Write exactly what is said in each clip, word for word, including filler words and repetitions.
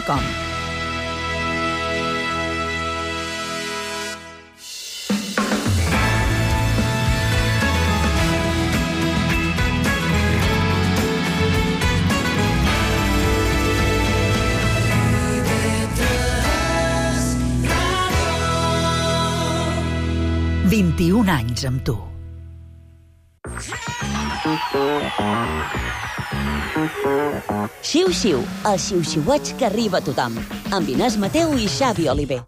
com. vint-i-un anys amb tu. Xiu-xiu, el xiu-xiueig que arriba a tothom. Amb Inés Mateu i Xavi Oliver.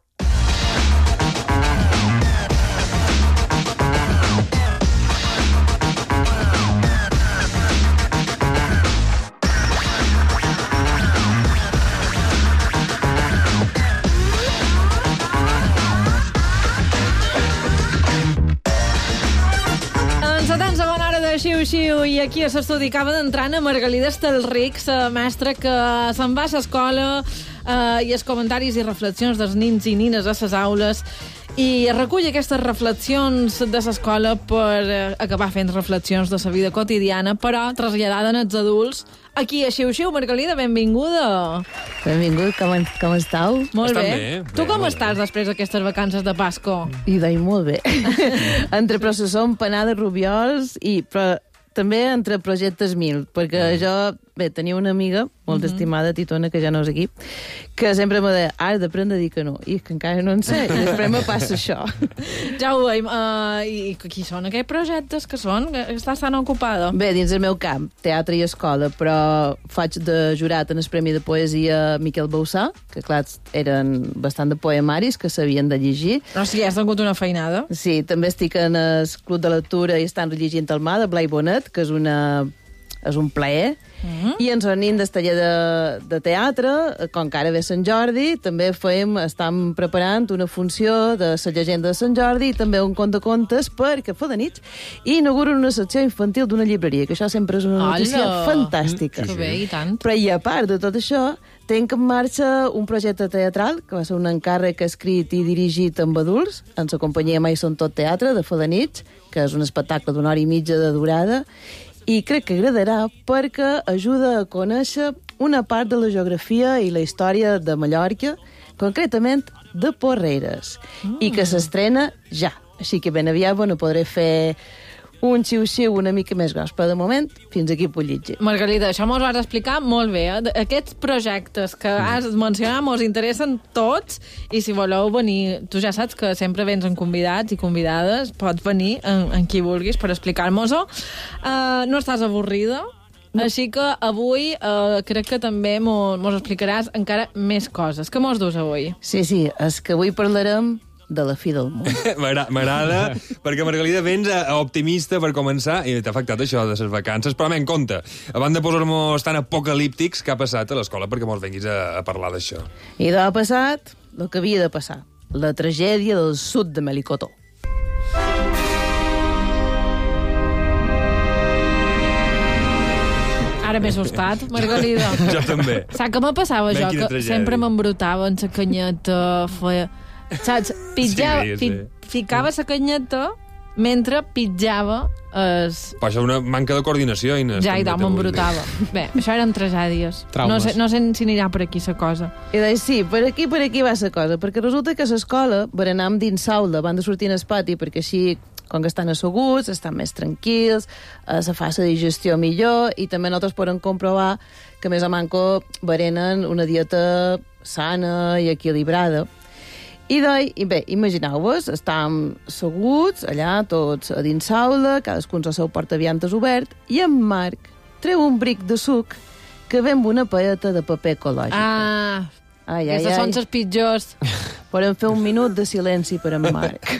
Xiu-xiu, i aquí a l'estudi acaba d'entrar a Margalida Estelric, la mestra que se'n va a l'escola eh, i els comentaris i reflexions dels nins i nines a les aules, i recull aquestes reflexions de l'escola per eh, acabar fent reflexions de la vida quotidiana, però traslladada als adults. Aquí a Xiu-xiu, Margalida, benvinguda. Benvingut, com, com estàu? Molt Estan bé. bé, Tu bé, com molt estàs bé. després d'aquestes vacances de Pasco? I deia molt bé. Entre processó, empanada, rubiols, i però també entre projectes mil, perquè Mm. jo, bé, tenia una amiga molt Mhm. estimada, Titona, que ja no és aquí, que sempre me deia, ara d'aprendre a dir que no, i és que encara no en sé, i després me passa això. Ja ho veiem. Uh, I qui són aquests projectes que són? Que Estàs tan ocupada? Bé, dins del meu camp, teatre i escola, però faig de jurat en el Premi de Poesia Miquel Bausà, que clar, eren bastant de poemaris que s'havien de llegir. O sigui, has tingut una feinada. Sí, també estic en el Club de Lectura i estan rellegint el mà de Blai Bonet, que és, una, és un plaer. Mm. I ens renim del taller de, de teatre, com que ara ve Sant Jordi, també fem, estem preparant una funció de la llegenda de Sant Jordi i també un conte de contes perquè fa de nits, i inauguren una secció infantil d'una llibreria, que això sempre és una notícia Hola. fantàstica. Que bé, i tant. Però i a part de tot això, tenc en marxa un projecte teatral, que va ser un encàrrec escrit i dirigit amb adults, en la companyia Mai Són Tot Teatre, de Fadanits, que és un espectacle d'una hora i mitja de durada, i crec que agradarà perquè ajuda a conèixer una part de la geografia i la història de Mallorca, concretament de Porreres, mm. i que s'estrena ja. Així que ben aviat bueno, podré fer un xiu-xiu una mica més gros, però de moment fins aquí puc llegir. Margalida, això mos vas explicar molt bé. Eh? Aquests projectes que has mencionat mos interessen tots, i si voleu venir, tu ja saps que sempre vens amb convidats i convidades, pots venir en, en qui vulguis per explicar-nos-ho. Uh, no estàs avorrida? No. Així que avui uh, crec que també mos, mos explicaràs encara més coses. Què mos dus avui? Sí, sí, és que avui parlarem de la fi del món. M'agrada, m'agrada, perquè Margalida vens a, a optimista per començar, i t'ha afectat això de les vacances, però en compte, abans de posar-nos tan apocalíptics, què ha passat a l'escola perquè mos venguis a, a parlar d'això? I d'ha passat el que havia de passar, la tragèdia del sud de Melicotó. Ara m'he assustat, Margalida. Jo també. Saps què me passava Ben, jo? quina Que tragèdia. sempre m'embrutava en la canyeta, feia... Saps? Pitjava, Sí, sí, sí. Fi, ficava la canyeta mentre pitjava es... Però això és una manca de coordinació, Inés. Ja, i també d'home t'ho vull m'embrutava. Bé, això eren tragèdies. No Traumes. sé, no sé si anirà per aquí la cosa. I deia, sí, per aquí, per aquí va la cosa, perquè resulta que a l'escola, berenam dins saula, van de sortir en el pati, perquè així, com que estan asseguts, estan més tranquils, eh, se fa la digestió millor, i també nosaltres podem comprovar que més a manco berenen una dieta sana i equilibrada. I deia, i bé, imagineu-vos, estàvem asseguts allà, tots a dins saula, cadascun el seu portaviantes obert, i en Marc treu un bric de suc que ve amb una paeta de paper ecològic. Ah, Ai, ai, aquestes ai. són les pitjors. Podem fer un minut de silenci per en Marc.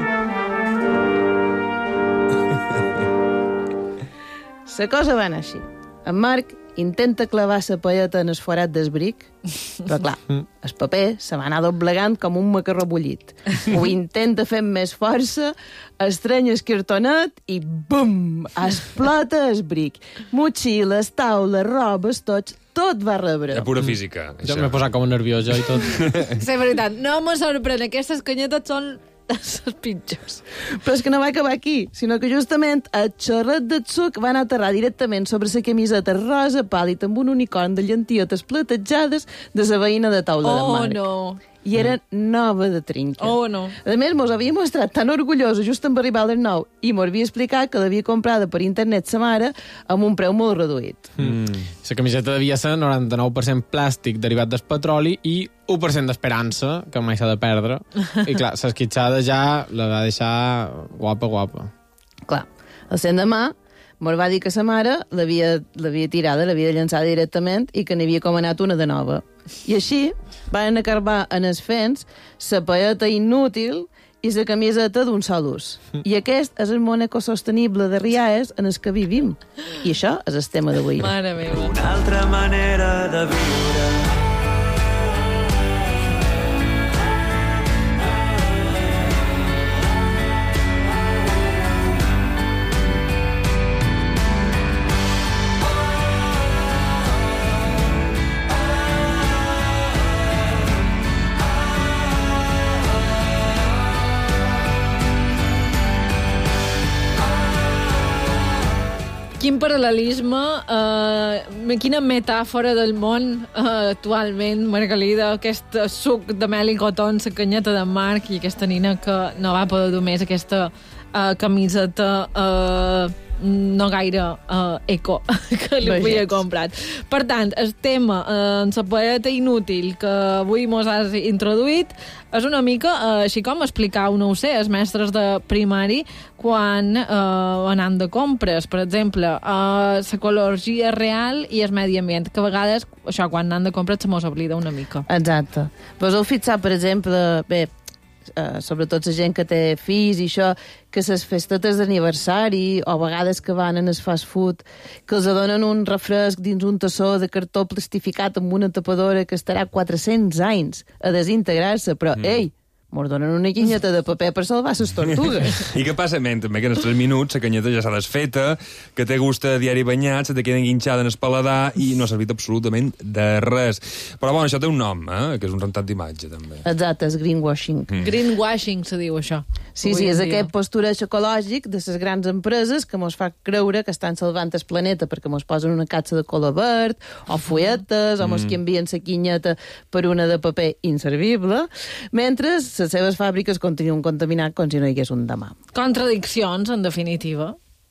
La cosa va anar així. En Marc intenta clavar la paelleta en el forat del bric, però clar, el paper se va anar doblegant com un macarró bullit. Ho intenta fer amb més força, estreny el cartonet i bum! Explota el bric. Motxilles, taules, robes, tots, tot va rebre. De pura física. Jo això. m'he posat com nerviós, jo, i tot. Sí, veritat. No me sorprèn. Aquestes canyetes són les pitjors. Però és que no va acabar aquí, sinó que justament el xorret de suc va anar a aterrar directament sobre la camiseta rosa pàl·lid amb un unicorn de llentillotes platejades de la veïna de taula de Oh, Marc. no. I era nova de trinca. Oh, no. A més, mos havia mostrat tan orgullosa just en arribar al nou i m'ho havia explicat que l'havia comprada per internet sa mare amb un preu molt reduït. Mm. La camiseta devia ser noranta-nou per cent plàstic derivat del petroli i u per cent d'esperança, que mai s'ha de perdre. I clar, l'esquitxada ja la va deixar guapa, guapa. Clar, el l'endemà mos va dir que sa mare l'havia l'havia tirada, l'havia llançada directament i que n'havia comanat una de nova. I així van acabar en els fens la paeta inútil i la camiseta d'un sol ús. I aquest és el món ecosostenible de Riaes en el que vivim. I això és el tema d'avui. Mare meva. Una altra manera de viure. Quin paral·lelisme, eh, quina metàfora del món eh, actualment, Margalida, aquest suc de mel i cotó, la canyeta de Marc i aquesta nina que no va poder dur més aquesta eh, camiseta eh, no gaire uh, eco que li havia comprat. Per tant, el tema eh, en la poeta inútil que avui mos has introduït és una mica uh, així com explicar, no ho sé, els mestres de primari quan uh, anant de compres, per exemple, uh, l'ecologia real i el medi ambient, que a vegades, això, quan anant de compres se mos oblida una mica. Exacte. Vos heu fixat, per exemple, bé, Uh, sobretot la gent que té fills i això, que les festetes d'aniversari o a vegades que van en el fast food, que els donen un refresc dins un tassó de cartó plastificat amb una tapadora que estarà quatre-cents anys a desintegrar-se, però, mm. ei, mos donen una guinyeta de paper per salvar les tortugues. I què passa, men, també que en els tres minuts la canyeta ja s'ha desfeta, que té gust a diari banyat, se te queda enguinxada en el paladar i no ha servit absolutament de res. Però, bueno, això té un nom, eh? Que és un rentat d'imatge, també. Exacte, és greenwashing. Mm. Greenwashing, se diu això. Sí, sí, és aquest postureig ecològic de les grans empreses que mos fa creure que estan salvant el planeta perquè mos posen una catxa de color verd, o fulletes, mm. o mos canvien la quinyeta per una de paper inservible, mentre les seves fàbriques continuen contaminant com si no hi hagués un demà. Contradiccions, en definitiva.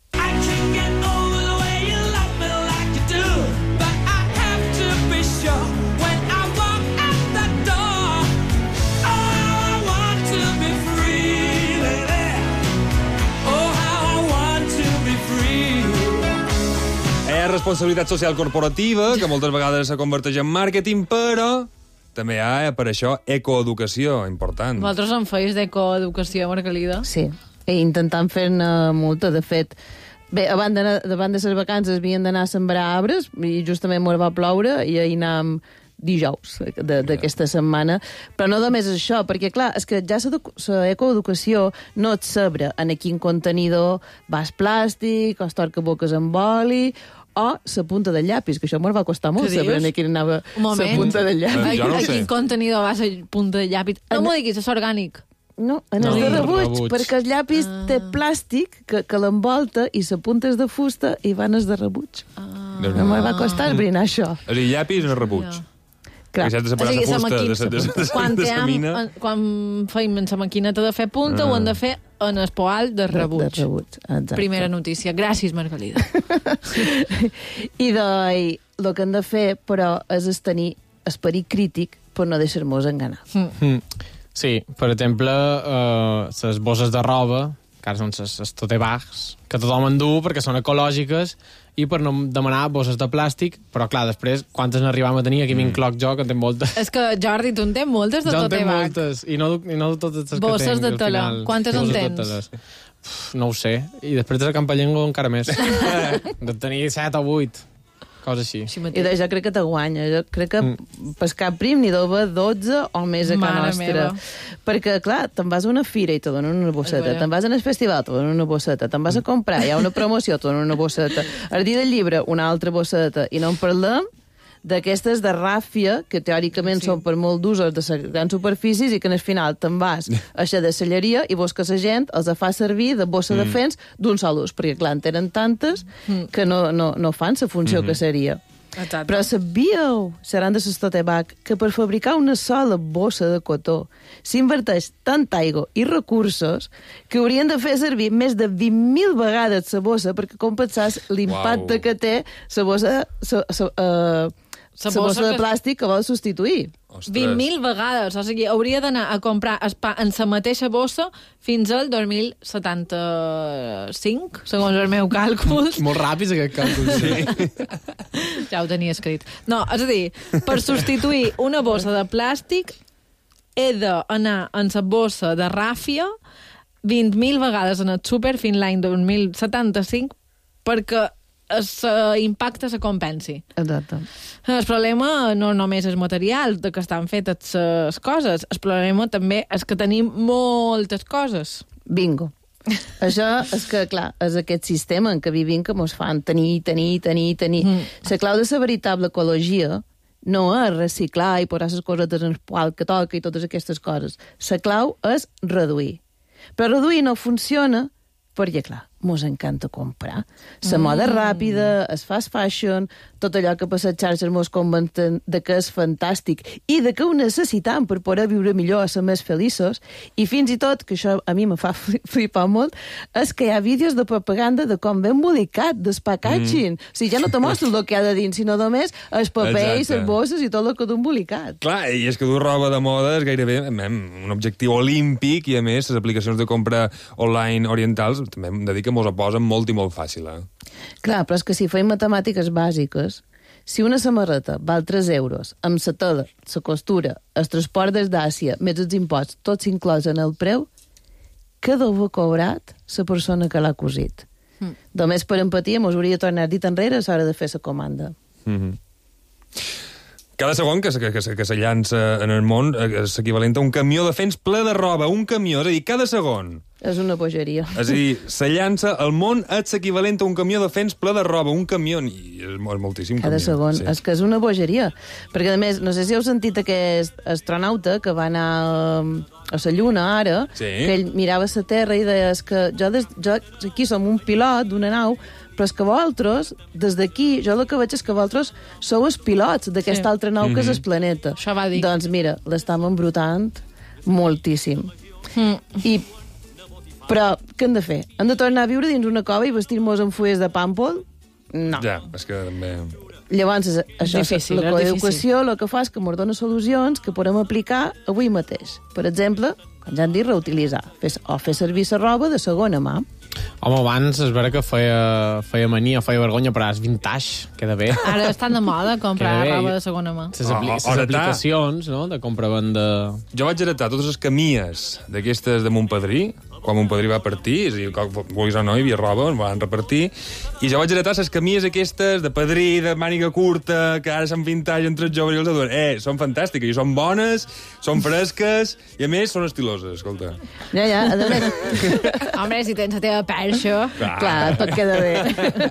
Hi ha responsabilitat social corporativa, que moltes vegades se converteix en màrqueting, però també hi ha, per això, ecoeducació, important. Vosaltres en feis d'ecoeducació, Margalida? Sí, i intentant fer-ne molta, de fet. Bé, abans de, davant de les vacances havien d'anar a sembrar arbres i justament mos va ploure i ahir anàvem dijous d'aquesta setmana. Però no només això, perquè, clar, és que ja l'ecoeducació no et sabrà en quin contenidor vas plàstic, o es torca boques amb oli, o la punta del llapis, que això m'ho va costar molt saber en quin anava la punta del llapis. A, a quin contenidor va la punta del llapis? No m'ho diguis, és orgànic. No, en el de rebuig, perquè el llapis ah. té plàstic que, que l'envolta i la punta és de fusta i van és de rebuig. Ah. No m'ho va costar brinar això. És a dir, llapis en el rebuig. Ja. Clar. Que s'ha de separar la fusta de, de, de, de, quan, de la mina. Quan feim en la maquineta de fer punta, ah. ho han de fer en el poal de rebuig. De, de rebuig, exacte. Primera notícia. Gràcies, Margalida. I doncs, el que han de fer, però, és tenir esperit crític per no deixar-nos enganar. Mm. Sí, per exemple, eh, les bosses de roba, que ara són les tote bags, que tothom en du perquè són ecològiques, i per no demanar bosses de plàstic, però clar, després, quantes n'arribam a tenir? Aquí m'incloc jo, que en tinc moltes. És que, Jordi, tu en tens moltes de tote bag. Jo en tinc moltes, i no, i no totes les que tinc. Bosses de tela, quantes en tens? No ho sé, i després de la campallengo encara més. De tenir set o vuit, cosa així. I de, jo crec que te guanya, jo crec que mm. pescar prim n'hi deu haver dotze o més a casa nostra. Meva. Perquè, clar, te'n vas a una fira i te donen una bosseta, te'n vas a un festival, te donen una bosseta, te'n vas a comprar, hi ha una promoció, te donen una bosseta, el dia del llibre, una altra bosseta, i no en parlem d'aquestes de ràfia, que teòricament sí. són per molt d'usos de les grans superfícies i que al final te'n vas a la deixalleria i vos que la gent els fa servir de bossa mm. de fens d'un sol ús, perquè clar, en tenen tantes mm. que no, no, no fan la funció mm-hmm. que seria. Exacte. Però sabíeu, seran de Sostotebac, que per fabricar una sola bossa de cotó s'inverteix tant aigua i recursos que haurien de fer servir més de vint mil vegades la bossa perquè compensàs l'impacte wow. que té la bossa, sa, sa, uh, la bossa, bossa de que... plàstic que vol substituir. Ostres. vint mil vegades, o sigui, hauria d'anar a comprar pa en la mateixa bossa fins al dos mil setanta-cinc, segons el meu càlcul. Molt ràpids, aquest càlcul, sí. Ja ho tenia escrit. No, és a dir, per substituir una bossa de plàstic he d'anar en la bossa de ràfia vint mil vegades en el súper fins l'any dos mil setanta-cinc perquè l'impacte se compensi. Exacte. El problema no només és material de que estan fetes les coses, el problema també és que tenim moltes coses. Bingo. Això és que, clar, és aquest sistema en què vivim que mos fan tenir, tenir, tenir, tenir. Mm. La clau de la veritable ecologia no és reciclar i posar les cosetes en el poal que toca i totes aquestes coses. La clau és reduir. Però reduir no funciona perquè, clar, mos encanta comprar. La moda ràpida, el fast fashion, tot allò que per les xarxes mos convencen de que és fantàstic i de que ho necessitam per poder viure millor a ser més feliços. I fins i tot, que això a mi me fa flipar molt, és que hi ha vídeos de propaganda de com ve embolicat, del packaging. Mm. O sigui, ja no te mostren el que ha de dins, sinó només els papers, les bosses i tot el que du embolicat. Clar, i és que dur roba de moda és gairebé em, un objectiu olímpic i, a més, les aplicacions de compra online orientals també hem de dir que mos ho posen molt i molt fàcil, eh? Clar, però és que si feim matemàtiques bàsiques, si una samarreta val tres euros, amb la tela, la costura, el transport des d'Àsia, més els imposts, tots inclòs en el preu, què deu haver cobrat la persona que l'ha cosit? Mm. Només per empatia mos hauria tornat dit enrere a l'hora de fer la comanda. Mm-hmm. Cada segon que, que, que, que se llança en el món és equivalent a un camió de fens ple de roba, un camió, és a dir, cada segon. És una bogeria. És a dir, se llança al món és equivalent a un camió de fens ple de roba, un camió, i és, és moltíssim cada camió. segon, sí. És que és una bogeria. Perquè, a més, no sé si heu sentit aquest astronauta que va anar a la Lluna ara, sí. que ell mirava la Terra i deia que jo, des, jo aquí som un pilot d'una nau, però és que vosaltres, des d'aquí, jo el que veig és que vosaltres sou els pilots d'aquesta sí. altra nau mm-hmm. que és el planeta. Això va dir. Doncs mira, l'estem embrutant moltíssim. Mm. I, però què hem de fer? Hem de tornar a viure dins una cova i vestir-nos amb fulles de pàmpol? No. Ja, és que també... Llavors, això, difícil, la coeducació el que fa és que ens dona solucions que podem aplicar avui mateix. Per exemple, com ja hem dit, reutilitzar fer, o fer servir la roba de segona mà. Home, abans és vera que feia, feia mania, feia vergonya, però és vintage, queda bé. Ara estan de moda comprar roba de segona mà. Les apli oh, oh, aplicacions, no?, de compra-venda... Jo vaig heretar totes les camies d'aquestes de mon padrí, quan mon padrí va partir, és a dir, vulguis o no, hi havia roba, ens van repartir, i jo vaig heretar les camies aquestes de padrí, de màniga curta, que ara són vintage entre els joves i els adults. Eh, són fantàstiques, i són bones, són fresques, i a més són estiloses, escolta. Ja, ja, a més... Home, si tens la teva perxa... Ah. Clar, tot queda bé.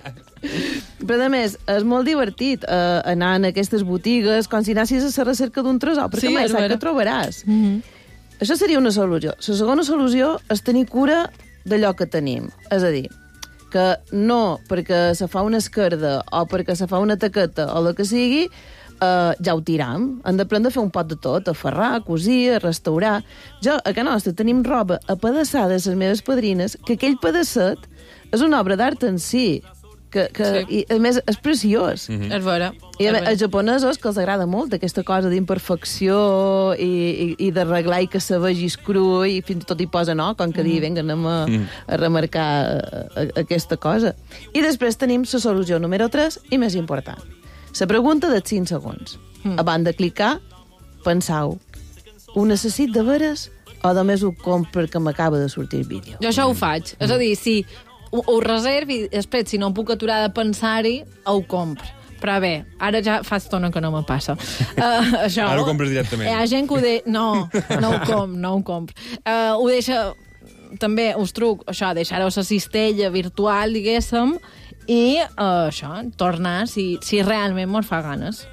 Però, a més, és molt divertit eh, anar en aquestes botigues com si anessis a la recerca d'un tresor, perquè sí, mai saps que trobaràs. Mm-hmm. Això seria una solució. La segona solució és tenir cura d'allò que tenim. És a dir, que no perquè se fa una esquerda o perquè se fa una taqueta o el que sigui, eh, ja ho tiram. Hem d'aprendre a fer un pot de tot, a ferrar, a cosir, a restaurar. Jo, a casa nostra, tenim roba apedaçada de les meves padrines, que aquell pedacet és una obra d'art en si. Que, que, sí. I, a més, és preciós. Mm-hmm. És vera. I a, als japonesos, que els agrada molt aquesta cosa d'imperfecció i, i, i d'arreglar i que se vegis cru i fins i tot hi posa no, com que mm. dir, vinga, anem a, mm. a remarcar a, a, aquesta cosa. I després tenim la solució número tres i més important. La pregunta dels cinc segons. Mm. Abans de clicar, pensau, ho necessit de veres o només ho compro perquè m'acaba de sortir el vídeo? Jo això ho faig. Mm. És a dir, si ho, ho reservi, després, si no em puc aturar de pensar-hi, ho compro. Però bé, ara ja fa estona que no me passa. Uh, això, ara ho compres directament. Hi ha gent que ho de... No, no ho compro, no ho compro. Uh, ho deixa... També us truc, això, deixar-ho a la cistella virtual, diguéssim, i uh, això, tornar si, si realment mos fa ganes.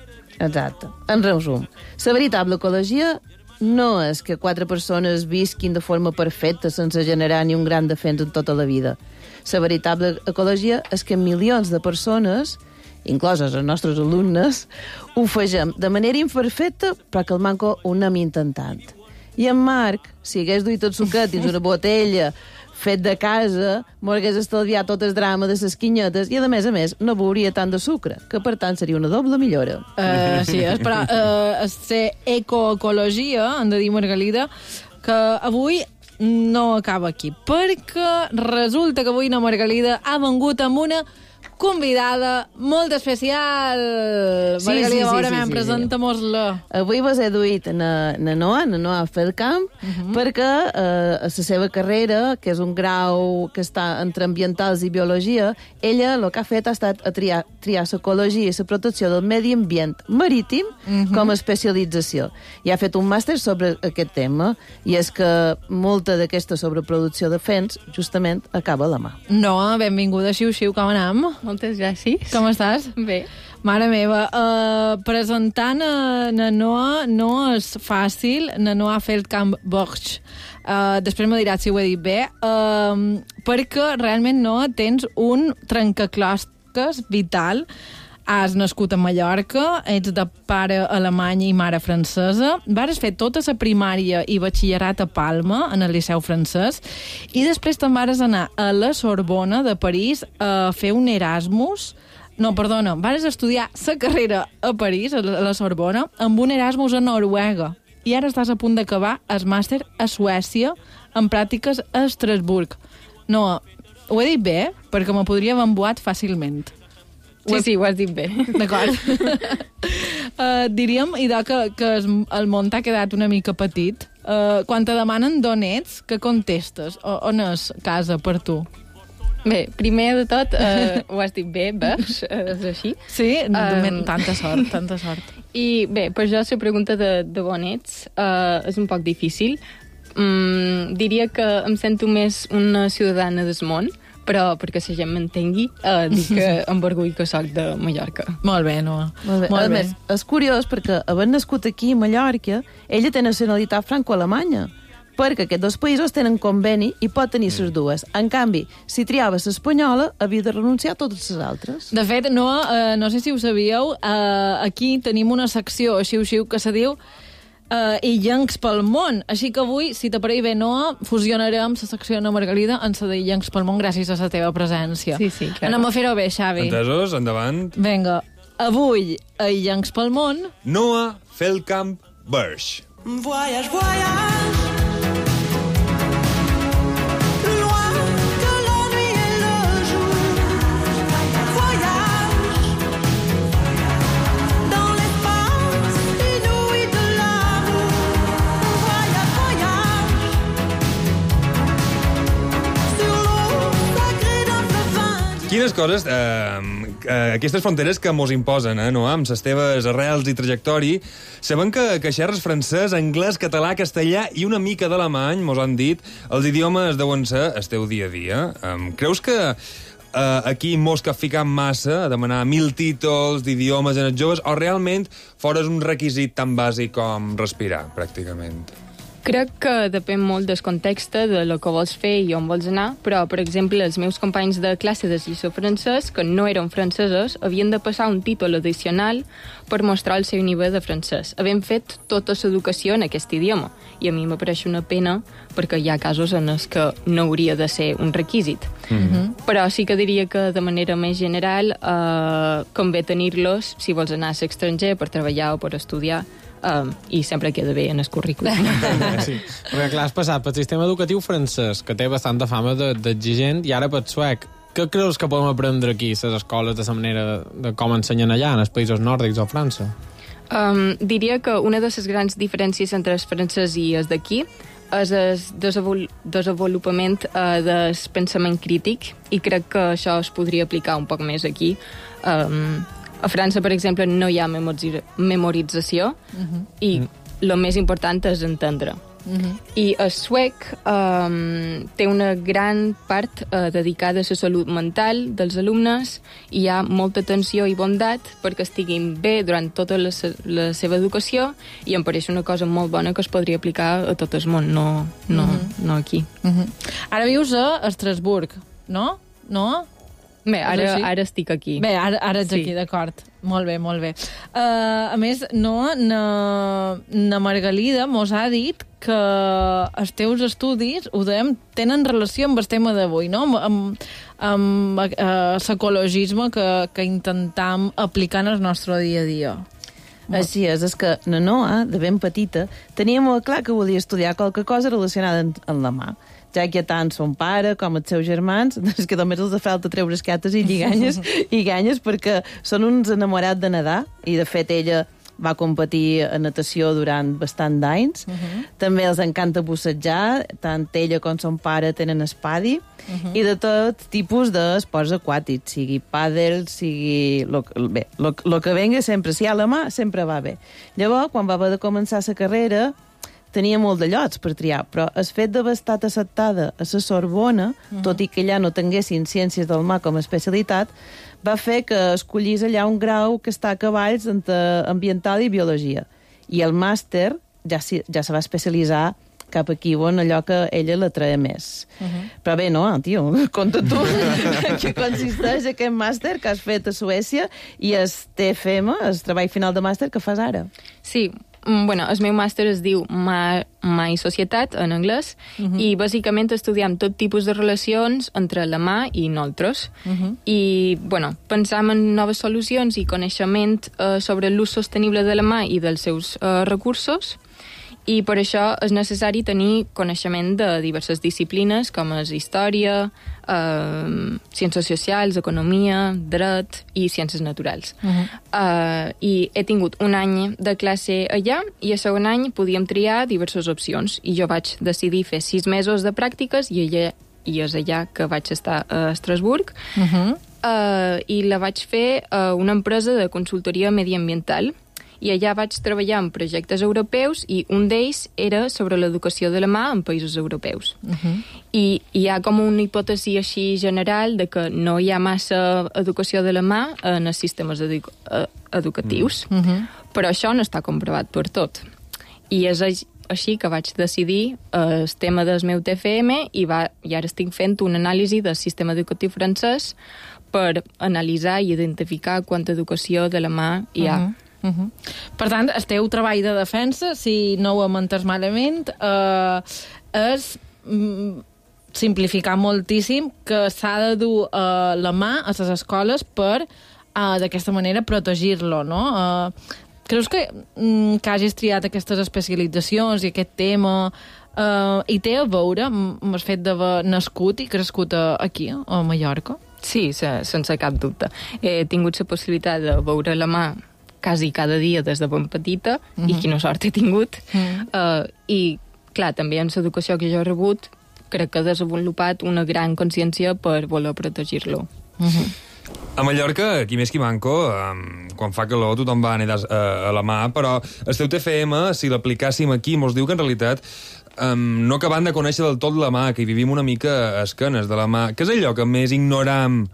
Exacte. En resum, la veritable ecologia no és que quatre persones visquin de forma perfecta sense generar ni un gran defensa en tota la vida. La veritable ecologia és que milions de persones, incloses els nostres alumnes, ho fegem de manera imperfecta, però que el manco ho anem intentant. I en Marc, si hagués duit el suquet dins una botella fet de casa, m'ho hagués estalviat tot el drama de les quinyetes i, a més a més, no beuria tant de sucre, que, per tant, seria una doble millora. Uh, sí, és, però uh, ser ecoecologia, han de dir Margalida, que avui no acaba aquí, perquè resulta que avui la Margalida ha vengut amb una convidada molt especial. Sí, Margalida, sí, sí, veurem, sí, sí, presenta-mos-la. Avui vos he duit na, na Noa, na Noa Feldkamp, uh -huh. perquè eh, a la seva carrera, que és un grau que està entre ambientals i biologia, ella el que ha fet ha estat a triar, triar l'ecologia i la protecció del medi ambient marítim uh -huh. com a especialització. I ha fet un màster sobre aquest tema, i és que molta d'aquesta sobreproducció de fens justament acaba a la mà. Noa, benvinguda, xiu-xiu, com anem? Moltes gràcies. Com estàs? Bé. Mare meva, uh, presentant a na Noa no és fàcil, na Noa Feldkamp Borch. Uh, després me diràs si ho he dit bé, uh, perquè realment no tens un trencaclosques vital. Has nascut a Mallorca, ets de pare alemany i mare francesa, vas fer tota la primària i batxillerat a Palma, en el Liceu francès, i després te'n vas anar a la Sorbona de París a fer un Erasmus. No, perdona, vas estudiar la carrera a París, a la Sorbona, amb un Erasmus a Noruega. I ara estàs a punt d'acabar el màster a Suècia en pràctiques a Estrasburg. No, ho he dit bé, perquè me podria haver embuat fàcilment. Sí, sí, ho has dit bé. D'acord. uh, diríem, idò, que, que el món t'ha quedat una mica petit. Uh, quan te demanen d'on ets, què contestes? O, on és casa per tu? Bé, primer de tot, uh, ho has dit bé, veus? És així. Sí? Um... Tanta sort, tanta sort. I bé, per jo la pregunta de, de on ets uh, és un poc difícil. Mm, diria que em sento més una ciutadana del món, però perquè la gent m'entengui, eh, dic que amb orgull que soc de Mallorca. Molt bé, Noa. Molt bé. Molt a bé. més, és curiós perquè, havent nascut aquí a Mallorca, ella té nacionalitat franco-alemanya, perquè aquests dos països tenen conveni i pot tenir les dues. En canvi, si triava l'espanyola, havia de renunciar a totes les altres. De fet, Noa, eh, no sé si ho sabíeu, eh, aquí tenim una secció a Xiu-Xiu que se diu Uh, i llencs pel món. Així que avui, si t'apareix bé, Noa, fusionarem la secció de Margalida en la de llencs pel món gràcies a la teva presència. Sí, sí, clar. Anem a fer-ho bé, Xavi. Entesos? Endavant. Vinga, avui, a llencs pel món... Noa Feldkamp Borch. Voyage, voyage. Loin de l'ennui et le jour. Voyage. Dans l'espace inouï de l'amour. Voyage, voyage. Sur l'eau sacrée d'un fleuve indien. Quines coses, eh, eh, aquestes fronteres que mos imposen, eh, Noa, amb les teves arrels i trajectori, sabem que, que xerres francès, anglès, català, castellà i una mica d'alemany, mos han dit, els idiomes deuen ser el teu dia a dia. Um, creus que uh, aquí mos capficam massa a demanar mil títols d'idiomes en els joves o realment fora és un requisit tan bàsic com respirar, pràcticament? Crec que depèn molt del context, de lo que vols fer i on vols anar, però, per exemple, els meus companys de classe de liceu francès, que no eren francesos, havien de passar un títol addicional per mostrar el seu nivell de francès, havent fet tota l'educació en aquest idioma. I a mi m'apareix una pena, perquè hi ha casos en els que no hauria de ser un requisit. Mm-hmm. Però sí que diria que, de manera més general, eh, convé tenir-los si vols anar a l'estranger per treballar o per estudiar, Um, i sempre queda bé en el currículum. Sí, perquè clar, has passat pel sistema educatiu francès, que té bastanta fama d'exigent, i ara pel suec. Què creus que podem aprendre aquí, les escoles, de la manera de com ensenyen allà, en els països nòrdics o França? Um, diria que una de les grans diferències entre els francès i els d'aquí és el desevol desenvolupament uh, del pensament crític, i crec que això es podria aplicar un poc més aquí. Um, A França, per exemple, no hi ha memorització uh-huh. i el més important és entendre. Mm-hmm. I el suec um, té una gran part uh, dedicada a la salut mental dels alumnes i hi ha molta atenció i bondat perquè estiguin bé durant tota la, la seva educació i em pareix una cosa molt bona que es podria aplicar a tot el món, no, no, mm-hmm. no aquí. Mm-hmm. Ara vius a Estrasburg, no? No? Bé, ara, ara estic aquí. Bé, ara, ara ets sí. aquí, d'acord. Molt bé, molt bé. Uh, a més, no, na, na Margalida mos ha dit que els teus estudis, ho dèiem, tenen relació amb el tema d'avui, no? Amb, amb, amb uh, l'ecologisme que, que intentam aplicar en el nostre dia a dia. Així és, és que na Noa, de ben petita, tenia molt clar que volia estudiar qualque cosa relacionada amb, amb la mà. Ja que tant son pare com els seus germans, és que només els falta treure escates i lliganyes, i ganyes perquè són uns enamorats de nedar, i de fet ella va competir a natació durant bastant d'anys. Uh -huh. També els encanta bussejar, tant ella com son pare tenen espadi, uh -huh. i de tot tipus d'esports aquàtics, sigui pàdel, sigui... Lo, bé, el que venga sempre, si hi ha la mà, sempre va bé. Llavors, quan va haver de començar la carrera, tenia molt de llocs per triar, però el fet d'haver estat acceptada a la Sorbona, uh -huh. tot i que allà no tinguessin ciències del mar com a especialitat, va fer que escollís allà un grau que està a cavalls entre ambiental i biologia. I el màster ja, si, ja se va especialitzar cap aquí on allò que ella l'atrae més. Uh -huh. Però bé, no, tio, conta tu què consisteix aquest màster que has fet a Suècia i el T F M, el treball final de màster que fas ara. Sí, bueno, el meu màster es diu Mar, Mà i Societat, en anglès, uh -huh. i bàsicament estudiem tot tipus de relacions entre la mà i nosaltres. Uh -huh. I, bueno, pensam en noves solucions i coneixement uh, sobre l'ús sostenible de la mà i dels seus uh, recursos, i per això és necessari tenir coneixement de diverses disciplines, com és història, eh, ciències socials, economia, dret i ciències naturals. Uh -huh. eh, I he tingut un any de classe allà, i el segon any podíem triar diverses opcions, i jo vaig decidir fer sis mesos de pràctiques, i, allà, i és allà que vaig estar a Estrasburg, uh -huh. eh, i la vaig fer a una empresa de consultoria mediambiental, i allà vaig treballar en projectes europeus i un d'ells era sobre l'educació de la mà en països europeus. Uh -huh. I hi ha com una hipòtesi així general de que no hi ha massa educació de la mà en els sistemes edu educatius, uh -huh. però això no està comprovat per tot. I és així que vaig decidir el tema del meu T F M i, va, i ara estic fent una anàlisi del sistema educatiu francès per analitzar i identificar quanta educació de la mà hi ha. Uh -huh. Uh -huh. Per tant, el teu treball de defensa, si no ho hem entès malament, eh, és mm, simplificar moltíssim que s'ha de dur eh, la mà a les escoles per, eh, d'aquesta manera, protegir-lo, no? Eh, creus que, mm, que hagis triat aquestes especialitzacions i aquest tema eh, hi té a veure amb el fet d'haver nascut i crescut a, aquí, a Mallorca? Sí, sense cap dubte. He tingut la possibilitat de veure la mà quasi cada dia des de ben petita, uh -huh. i quina sort he tingut. Uh -huh. uh, I, clar, també en l'educació que jo he rebut, crec que he desenvolupat una gran consciència per voler protegir-lo. Uh -huh. A Mallorca, aquí més que manco, um, quan fa calor tothom va a nedar a, a la mà, però el teu T F M, si l'aplicàssim aquí, mos diu que en realitat um, no acabant de conèixer del tot la mà, que hi vivim una mica a esquenes de la mà. Què és allò que més ignoram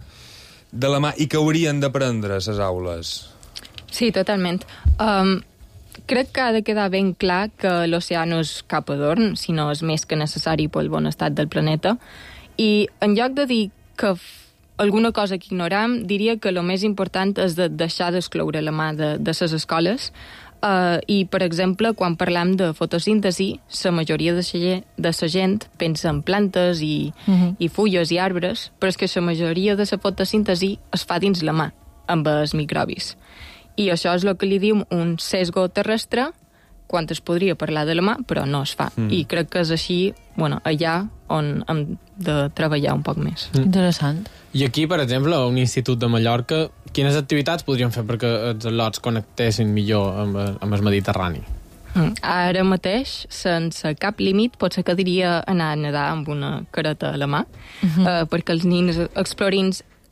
de la mà i que haurien d'aprendre a les aules? Sí, totalment. Um, crec que ha de quedar ben clar que l'oceà no és cap adorn, sinó és més que necessari pel bon estat del planeta. I en lloc de dir que alguna cosa que ignoram, diria que el més important és de deixar d'excloure la mà de, de les escoles. Uh, I, per exemple, quan parlam de fotosíntesi, la majoria de la de sa gent pensa en plantes i, uh -huh. i fulles i arbres, però és que la majoria de la fotosíntesi es fa dins la mà, amb els microbis. I això és el que li diu un sesgo terrestre, quan es podria parlar de la mà, però no es fa. Mm. I crec que és així, bueno, allà on hem de treballar un poc més. Mm. Interessant. I aquí, per exemple, a un institut de Mallorca, quines activitats podríem fer perquè els al·lots connectessin millor amb, amb el Mediterrani? Mm. Ara mateix, sense cap límit, potser que diria anar a nedar amb una careta a la mà, uh -huh. uh, perquè els nins explorins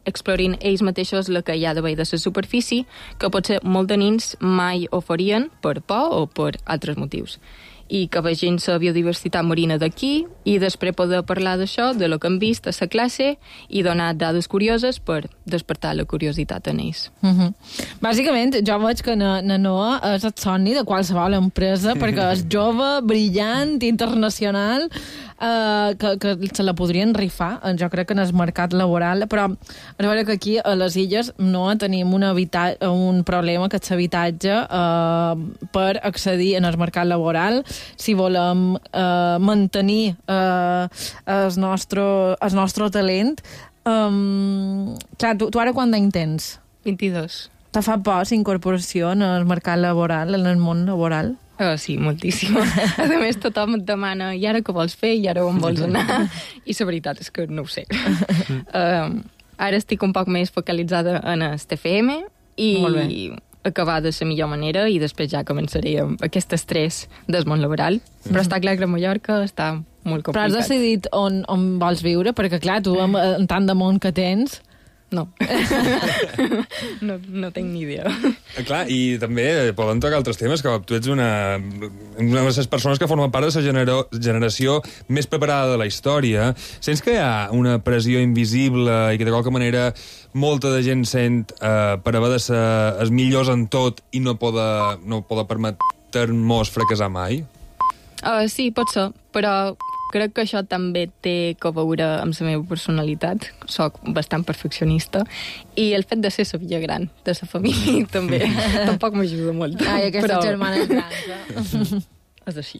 explorint ells mateixos la que hi ha d'haver de la superfície, que potser molts de nins mai ho farien per por o per altres motius. I que vegin la biodiversitat marina d'aquí i després poder parlar d'això, de lo que han vist a la classe i donar dades curioses per despertar la curiositat en ells. Uh -huh. Bàsicament, jo veig que na, na Noa és el somni de qualsevol empresa perquè és jove, brillant, internacional, eh, que, que se la podrien rifar, jo crec que en el mercat laboral, però a veure que aquí a les illes no tenim un, un problema que és l'habitatge eh, per accedir en el mercat laboral si volem eh, mantenir eh, el, nostre, el nostre talent. Um, clar, tu, tu ara quant d'any tens? vint-i-dos. Te fa por la incorporació en el mercat laboral, en el món laboral? Uh, sí, moltíssim. A més, tothom et demana i ara què vols fer, i ara on vols anar? I la veritat és que no ho sé. Uh, ara estic un poc més focalitzada en el T F M i acabar de la millor manera i després ja començaré amb aquest estrès del món laboral. Però està clar que a Mallorca està molt complicat. Però has decidit on, on vols viure? Perquè, clar, tu, amb, amb tant de món que tens... No. no. No tinc ni idea. Clar, i també poden tocar altres temes, que tu ets una, una de les persones que formen part de la genero, generació més preparada de la història. Sents que hi ha una pressió invisible i que de qualque manera molta de gent sent eh, per haver de ser els millors en tot i no poder, no poder permetre-nos fracassar mai? Uh, sí, pot ser, però crec que això també té que veure amb la meva personalitat. Soc bastant perfeccionista i el fet de ser la filla gran de la família també tampoc m'ajuda molt. Ai, aquesta però... germana és gran. És així.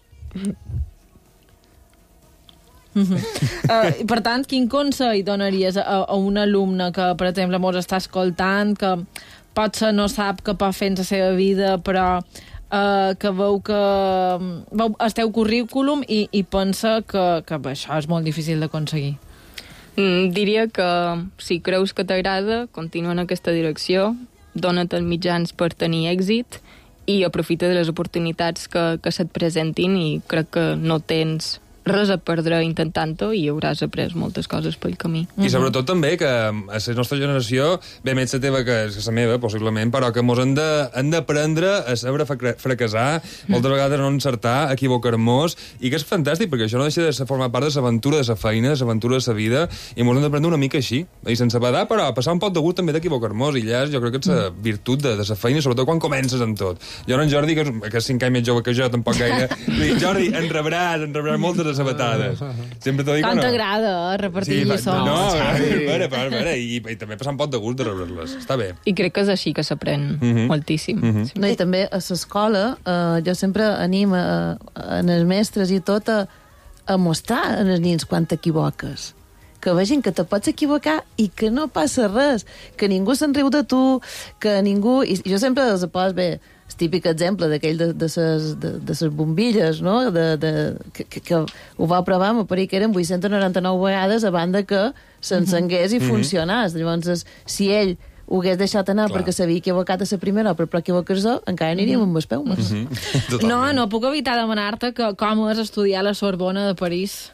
uh, per tant, quin consell donaries a, a un alumne que, per exemple, mos està escoltant, que potser no sap què pot fer en la seva vida, però Uh, que veu que veu el teu currículum i, i pensa que, que això és molt difícil d'aconseguir? Mm, diria que si creus que t'agrada, continua en aquesta direcció, dona't els mitjans per tenir èxit i aprofita de les oportunitats que, que se't presentin i crec que no tens res a perdre intentant-ho i hauràs après moltes coses pel camí. I sobretot també que a la nostra generació, bé, més la teva que és la meva, possiblement, però que mos hem d'aprendre a saber fracassar, moltes vegades no encertar, equivocar-nos, i que és fantàstic, perquè això no deixa de formar part de l'aventura de la feina, de l'aventura de la vida, i mos hem d'aprendre una mica així, i sense badar, però passar un poc de gust també d'equivocar-nos, i ja jo crec que és la virtut de, de la feina, sobretot quan comences amb tot. Jo, en Jordi, que és, que és cinc anys més jove que jo, tampoc gaire, dic, Jordi, en rebràs, en rebràs moltes sabatades. Sempre t'ho dic, Quan no? t'agrada eh, repartir sí, lliçons. No, a veure, a veure, i, i també passar un pot de gust de rebre-les. Està bé. I crec que és així que s'aprèn uh -huh. moltíssim. Uh -huh. No, i també a l'escola eh, jo sempre animo a, a, a els mestres i tot a, a mostrar als nens quan t'equivoques, que vegin que te pots equivocar i que no passa res, que ningú se'n riu de tu, que ningú... I jo sempre els poso bé, el típic exemple d'aquell de, de, ses, de, de ses bombilles, no? De, de, que, que, que ho va provar, m'ho pareix que eren vuit-centes noranta-nou vegades a banda que s'encengués i funcionés. Llavors, si ell ho hagués deixat anar Clar. perquè s'havia equivocat a la primera, però per equivocar-se encara aniríem amb els peumes. Mm -hmm. No, no puc evitar demanar-te que com és estudiar a la Sorbona de París.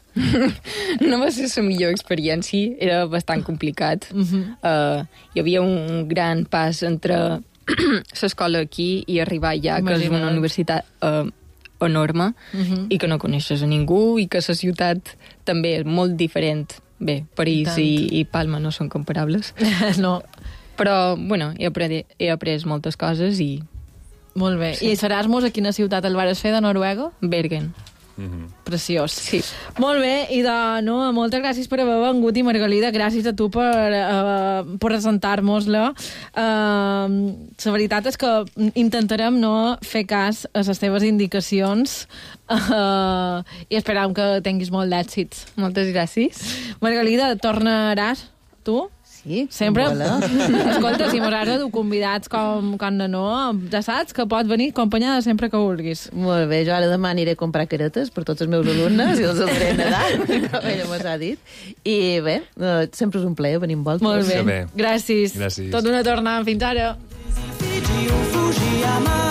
No va ser la millor experiència, era bastant complicat. Uh -huh. uh, hi havia un gran pas entre l'escola aquí i arribar allà, que és una universitat uh, enorme, uh -huh. i que no coneixes a ningú, i que la ciutat també és molt diferent. Bé, París i, i Palma no són comparables. No. Però, bueno, he après, he après moltes coses i... Molt bé. Sí. I Erasmus, a quina ciutat el vas fer, de Noruega? Bergen. Mm-hmm. Preciós. Sí. Molt bé, i de, no, moltes gràcies per haver vengut, i Margalida, gràcies a tu per, uh, per presentar-nos-la. Uh, la veritat és que intentarem no fer cas a les teves indicacions uh, i esperam que tinguis molt d'èxits. Moltes gràcies. Margalida, tornaràs, tu? Sí, Sempre. Voilà. Escolta, si mos has de dur convidats com, com de no, ja saps que pots venir acompanyada sempre que vulguis. Molt bé, jo ara demà aniré a comprar caretes per tots els meus alumnes i els daré a Nadal, com ella m'ho ha dit. I bé, eh, sempre és un plaer venir amb vosaltres. Molt bé. Que bé. Gràcies. Gràcies. Tot una tornada. Fins ara. Fiji ou Fujiyama.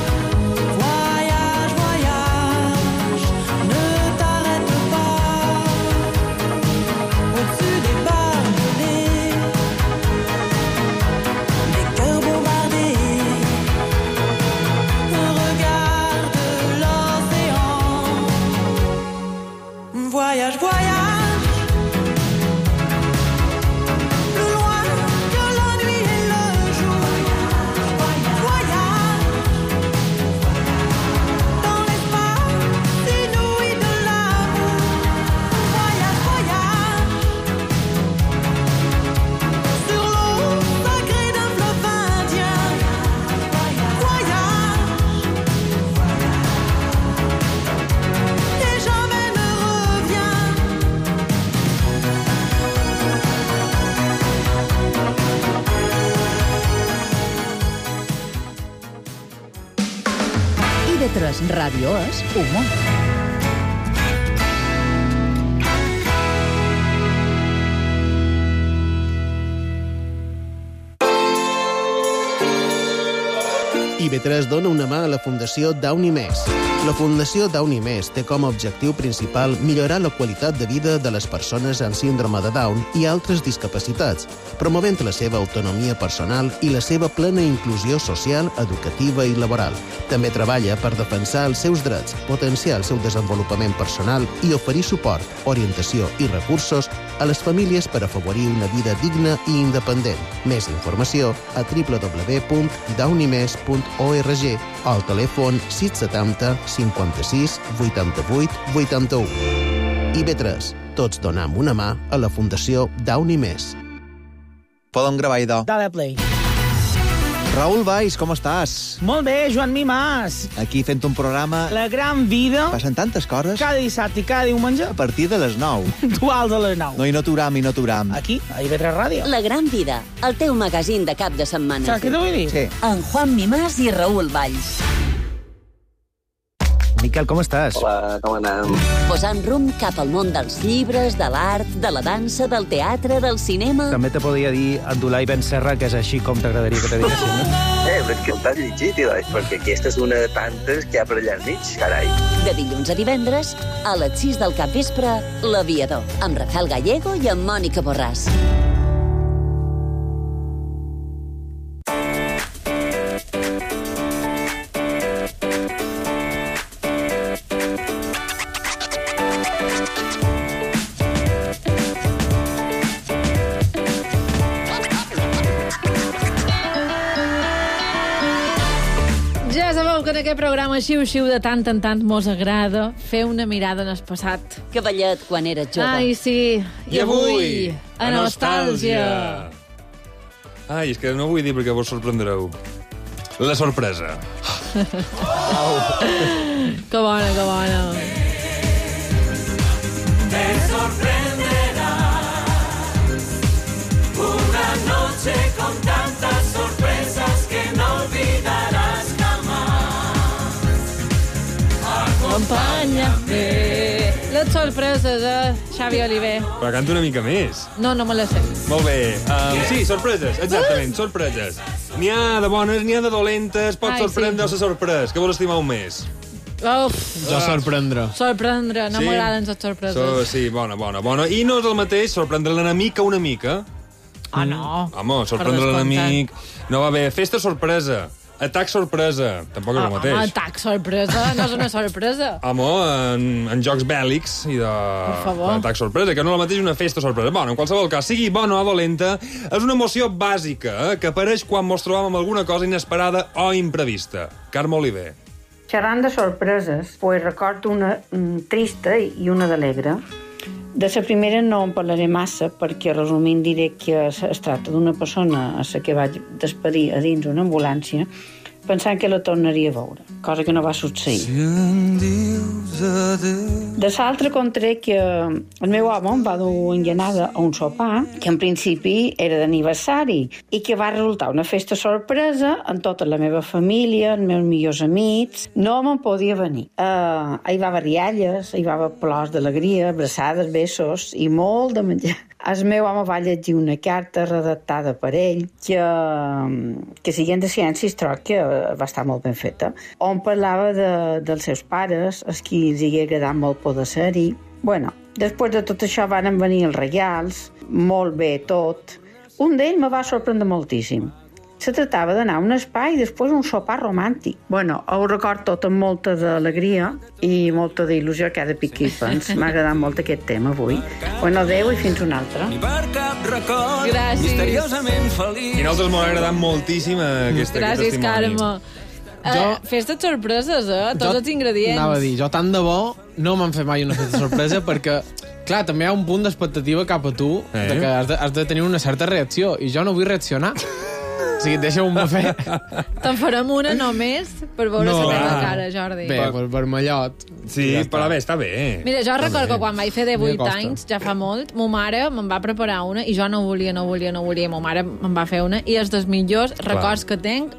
Voyage, voyage, ne t'arrête pas. Au-dessus des barbelés, Ràdio és humor. I B tres dona una mà a la Fundació Downy Més. La Fundació Downy Més té com a objectiu principal millorar la qualitat de vida de les persones amb síndrome de Down i altres discapacitats, promovent la seva autonomia personal i la seva plena inclusió social, educativa i laboral. També treballa per defensar els seus drets, potenciar el seu desenvolupament personal i oferir suport, orientació i recursos a les famílies per afavorir una vida digna i independent. Més informació a w w w punt downy mes punt org o al telèfon sis setanta cinquanta-sis vuitanta-vuit vuitanta-u. I B tres. Tots donam una mà a la Fundació Downy Més. Podem gravar, idò. Dale play. Raül Valls, com estàs? Molt bé, Joan Mimàs. Aquí fent un programa... La gran vida. Passen tantes coses. Cada dissabte i cada diumenge. A partir de les nou. Duals a les nou. No, i no t'uram, i no t'uram. Aquí, a I B tres Ràdio. La gran vida, el teu magazín de cap de setmana. Saps què t'ho vull dir? Sí. En Juan Mimàs i Raül Valls. Miquel, com estàs? Hola, com anem? Posant rumb cap al món dels llibres, de l'art, de la dansa, del teatre, del cinema... També te podria dir Abdulai Ben Serra, que és així com t'agradaria que te diguessin, no? Eh, però és que el t'has llegit, idò, perquè aquesta és una de tantes que hi ha per allà al mig, carai. De dilluns a divendres, a les sis del capvespre, L'Aviador, amb Rafael Gallego i amb Mònica Borràs. En aquest programa xiu-xiu de tant en tant mos agrada fer una mirada en el passat. Cavallet, quan eres jove. Ai, sí. I, I avui, a nostàlgia. Ai, és que no vull dir perquè vos sorprendreu. La sorpresa. Que bona, que bona. Te sorprenderá una noche con tantas sorpresas que no olvidarás. Acompáñame. Les sorpreses, eh, Xavi Oliver. Però canta una mica més. No, no me la sé. Molt bé. Um, sí, sorpreses, exactament, sorpreses. N'hi ha de bones, n'hi ha de dolentes, pot Ai, sorprendre sí. o ser sorprès. Què vols estimar un més? Uf. Jo sorprendre. Sorprendre, no Sí? m'agraden les sorpreses. So, sí, bona, bona, bona. I no és el mateix sorprendre l'enemic que una mica. Ah, no. Home, sorprendre Per l'enemic... No va bé, festa sorpresa. Atac sorpresa. Tampoc és el mateix. Home, atac sorpresa, no és una sorpresa. Home, en, en jocs bèl·lics i de... Per favor. Atac sorpresa, que no és el mateix una festa sorpresa. Bueno, en qualsevol cas, sigui bona o dolenta, és una emoció bàsica, eh, que apareix quan mos trobam amb alguna cosa inesperada o imprevista. Carme Oliver. Xerrant de sorpreses, pues recordo una mm, trista i una d'alegre. De la primera no en parlaré massa, perquè resumint diré que es, es tracta d'una persona a la que vaig despedir a dins una ambulància pensant que la tornaria a veure, cosa que no va succeir. De l'altre contaré que el meu home em va dur enllanada a un sopar que en principi era d'aniversari i que va resultar una festa sorpresa amb tota la meva família, els meus millors amics. No me'n podia venir. Uh, hi va haver rialles, hi va haver plors d'alegria, abraçades, besos i molt de menjar. El meu home va llegir una carta redactada per ell que, que siguent de ciències troc que va estar molt ben feta, on parlava de, dels seus pares, els qui els hi havia agradat molt poder ser-hi. Bueno, després de tot això van venir els regals, molt bé tot. Un d'ells me va sorprendre moltíssim. Se tractava d'anar a un espai i després un sopar romàntic. Bueno, ho record tot amb molta d'alegria i molta d'il·lusió cada piquipens. M'ha agradat molt aquest tema avui. Bueno, adeu i fins una altra. Gràcies. Misteriosament feliç. I a nosaltres m'ha agradat moltíssim aquesta, Gràcies, aquest testimoni. Carme. Jo... Uh, festes sorpreses, eh? Tots els ingredients. Anava a dir, jo tant de bo no m'han fet mai una festa sorpresa perquè, clar, també hi ha un punt d'expectativa cap a tu eh? de que has de, has de tenir una certa reacció i jo no vull reaccionar. O sigui, deixa-m'ho fer. Te'n farem una només per veure no, la teva cara, Jordi. Bé, per vermellot. Sí, ja però bé, està bé. Mira, jo recordo que quan vaig fer de vuit Mira, anys, ja fa molt, ma mare me'n va preparar una i jo no volia, no volia, no volia. Ma mare me'n va fer una i els dels millors records que tenc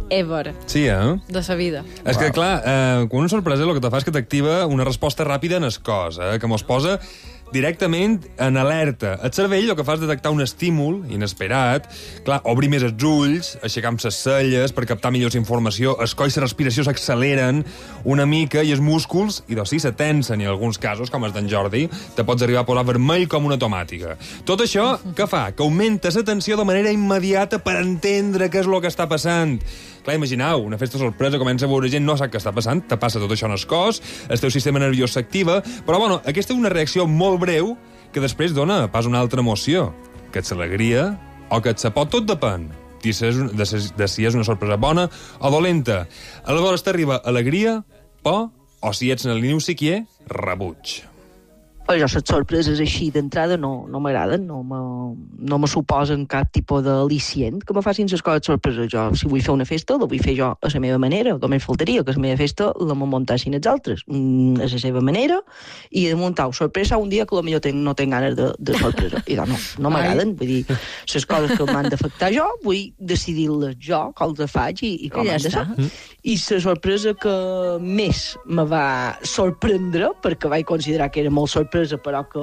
ever. Sí, eh? De sa vida. És que, clar, eh, quan una sorpresa el que te fa és que t'activa una resposta ràpida en el cos, eh, que mos posa directament en alerta. El cervell el que fa és detectar un estímul inesperat, clar, obrir més els ulls, aixecar-me les celles per captar millor la informació, el coll i la respiració s'acceleren una mica i els músculs, i doncs sí, se tensen, i en alguns casos, com els d'en Jordi, te pots arribar a posar vermell com una tomàtica. Tot això, què fa? Que augmenta la tensió de manera immediata per entendre què és el que està passant. Clar, imagineu, una festa sorpresa, comença a veure gent, no sap què està passant, te passa tot això en el cos, el teu sistema nerviós s'activa, però, bueno, aquesta és una reacció molt breu que després dona pas una altra emoció, que ets alegria o que et se pot, tot depèn de si és, de, de si és una sorpresa bona o dolenta. Aleshores t'arriba alegria, por, o si ets en el niu siquier, rebuig. Jo, les sorpreses així d'entrada no, no m'agraden, no me, no me suposen cap tipus d'al·licient que me facin les coses sorpreses. Jo, si vull fer una festa, la vull fer jo a la meva manera, només faltaria que la meva festa la muntassin els altres, mm, a la seva manera, i de muntar sorpresa un dia que potser tenc, no tinc ganes de, de sorpresa. I no, no m'agraden, vull dir, les coses que m'han d'afectar jo, vull decidir-les jo, com les faig i, i com I ja han de ser. està. I la sorpresa que més me va sorprendre, perquè vaig considerar que era molt sorpresa, però que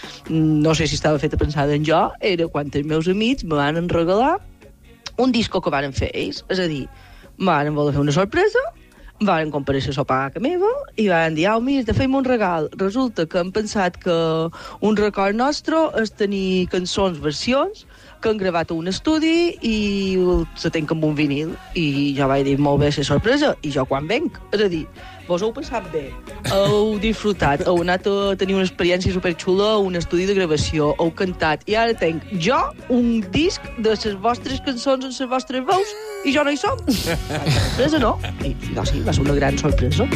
no sé si estava feta pensada en jo, era quan els meus amics me van regalar un disco que van fer ells. És a dir, van voler fer una sorpresa, van comparèixer a sopar a casa meva i van dir, au, mira, fem un regal. Resulta que han pensat que un record nostre és tenir cançons, versions, que han gravat a un estudi i se tenc amb un vinil. I jo vaig dir, molt bé, ser sorpresa. I jo quan venc? És a dir, vos heu passat bé, heu disfrutat, heu anat a tenir una experiència superxula a un estudi de gravació, heu cantat, i ara tenc jo un disc de les vostres cançons en les vostres veus i jo no hi som. Sorpresa, no? I, no, sí, va ser una gran sorpresa.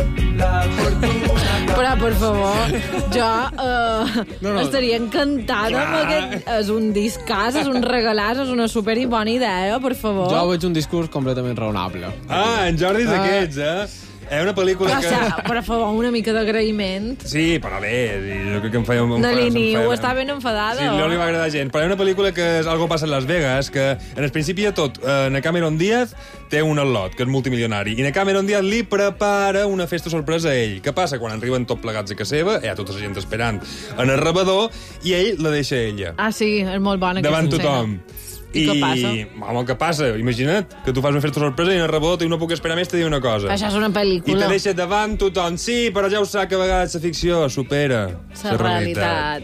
Però, per favor, jo uh, No, no. estaria encantada Clar. amb aquest... És un discàs, és un regalàs, és una super i bona idea, per favor. Jo veig un discurs completament raonable. Ah, en Jordi és Ah. d'aquests, eh? És una pel·lícula O que... sigui, per favor, una mica d'agraïment. Sí, però bé, jo crec que em feia... Em De feia- em l'Iniu, feia- està ben enfadada. Sí, no li va agradar gent. Però hi ha una pel·lícula que és Algo passa a Las Vegas, que en el principi de tot, eh, na Cameron Diaz té un al·lot, que és multimilionari, i na Cameron Diaz li prepara una festa sorpresa a ell. Què passa? Quan arriben tot plegats a casa seva, hi ha tota la gent esperant en el rebedor, i ell la deixa a ella. Ah, sí, és molt bona aquesta Davant escena. tothom. I què passa? Home, què passa? Imagina't que tu fas una festa sorpresa i en el rebedor i no puc esperar més, te diu una cosa. Això és una I pel·lícula. te deixa davant tothom. Sí, però ja ho sap que a vegades la ficció supera La realitat.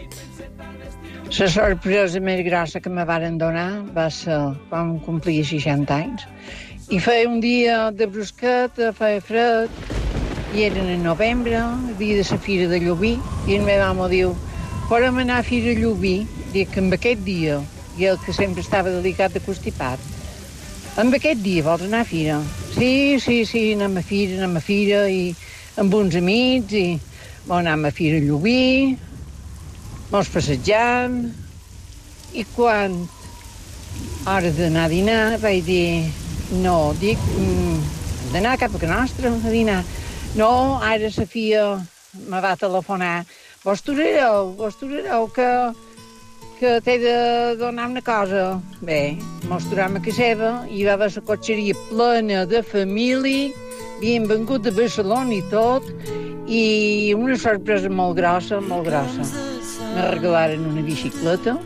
La sorpresa més grossa que me varen donar va ser quan complia seixanta anys. I feia un dia de brusquet, feia fred, i eren en novembre, el dia de la Fira de Llubí, i el meu amo diu, podem anar a Fira de Llubí? Dic que amb aquest dia, i el que sempre estava delicat de constipat, amb aquest dia vols anar a Fira? Sí, sí, sí, anem a Fira, anem a Fira, i amb uns amics, i bon, anem a Fira de Llubí, mos passejam, i quan hora d'anar a dinar vaig dir, no, dic, mm, hem d'anar cap a casa nostra a dinar. No, ara la filla me va telefonar, vos tornareu, vos tornareu, que, que t'he de donar una cosa. Bé, mos tornem a casa seva i va haver la cotxeria plena de família, havien vengut de Barcelona i tot, i una sorpresa molt grossa, molt grossa. Me regalaren una bicicleta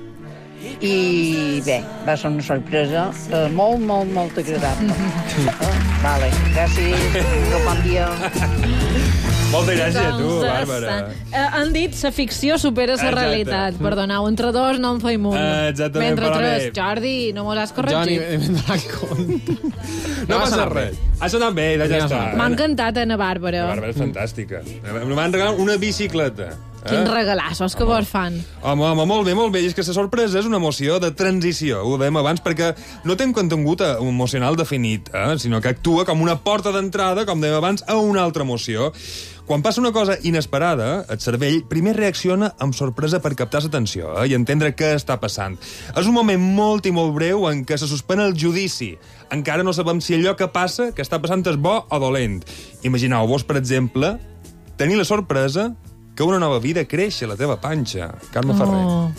i bé, va ser una sorpresa eh, molt, molt, molt agradable. Oh, vale, gràcies, un bon dia. Molta gràcia, tu, Doncs, Bàrbara. eh, han dit la ficció supera la Exacte. realitat. Perdoneu, entre dos no en feim un. Eh, exactament, Mentre però tres, bé. Jordi, no mos has Jo corregit. ni m'he donat compte. No passa res. Ha sonat bé, ja, ja està. M'ha encantat, Anna Bàrbara. La Bàrbara és fantàstica. Em van regalar una bicicleta. Quins regalassos que vos fan. Home, home, molt bé, molt bé. I és que la sorpresa és una emoció de transició, ho dèiem abans, perquè no té un contingut emocional definit, eh? sinó que actua com una porta d'entrada, com dèiem abans, a una altra emoció. Quan passa una cosa inesperada, el cervell primer reacciona amb sorpresa per captar l'atenció eh? i entendre què està passant. És un moment molt i molt breu en què se suspèn el judici. Encara no sabem si allò que passa, que està passant, és bo o dolent. Imagineu-vos, per exemple, tenir la sorpresa que una nova vida creix a la teva panxa. Carme Ferrer. Oh.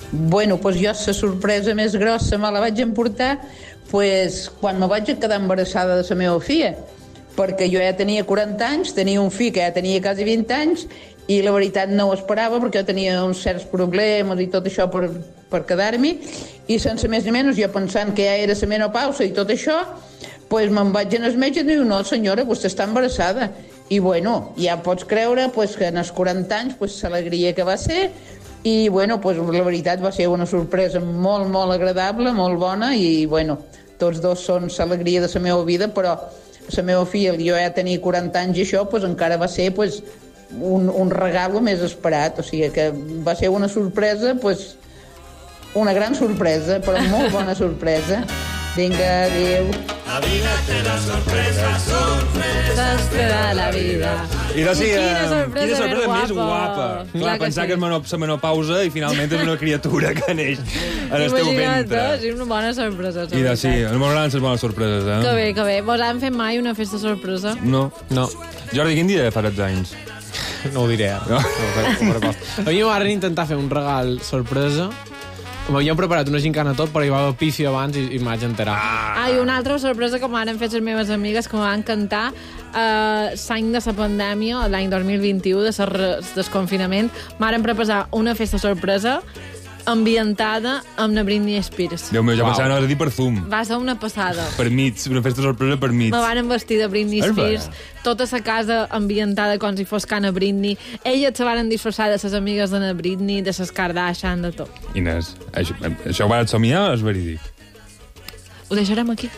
Bueno, doncs jo la sorpresa més grossa me la vaig emportar pues, quan me vaig quedar embarassada de la meva filla, perquè jo ja tenia quaranta anys, tenia un fill que ja tenia quasi vint anys, i la veritat no ho esperava perquè jo tenia uns certs problemes i tot això per, per quedar-m'hi, i sense més ni menys, jo pensant que ja era la menopausa i tot això, pues me'n vaig anar al metge i diu, no senyora, vostè està embarassada. I bueno, ja pots creure pues, que en els quaranta anys pues, l'alegria que va ser, i bueno, pues, la veritat va ser una sorpresa molt, molt agradable, molt bona, i bueno, tots dos són l'alegria de la meva vida, però la meva filla, jo ja tenia quaranta anys i això, pues, encara va ser pues, un, un regalo més esperat, o sigui que va ser una sorpresa, pues, una gran sorpresa, però molt bona sorpresa. Vinga, adéu. La vida te da sorpresas, sorpresas te da la vida. I doncs sí, Quina sorpresa, quina sorpresa més més guapa. guapa. Clar, Clar que pensar sí. que és menop- la menopausa i finalment és una criatura que neix en el teu Imagina't, ventre. eh? Sí, una bona sorpresa. I doncs sí, ens m'agraden les bones sorpreses, eh? Que bé, que bé. Vos han fet mai una festa sorpresa? No. No. Jordi, quin dia faràs anys? No ho diré ara. No. No, no, a mi m'agrada intentar fer un regal sorpresa. M'havíem preparat una gincana tot, però hi va haver pifi abans i, i m'haig enterar. Ah, i una altra sorpresa que m'han fet les meves amigues que m'han cantar eh, l'any de la pandèmia, l'any dos mil vint-i-u, de el desconfinament, m'han preparar una festa sorpresa ambientada amb la Britney Spears. Déu meu, jo Uau. pensava que anaves a dir perfum. Va ser una passada. Per mig, una festa sorpresa per mig. Me van vestir de Britney És Spears, vera. tota la casa ambientada com si fos Cana Britney. Elles se van disfressar de les amigues de la Britney, de les Kardashian, de tot. Inés, això, això ho vas somiar o és verídic? Ho deixarem aquí.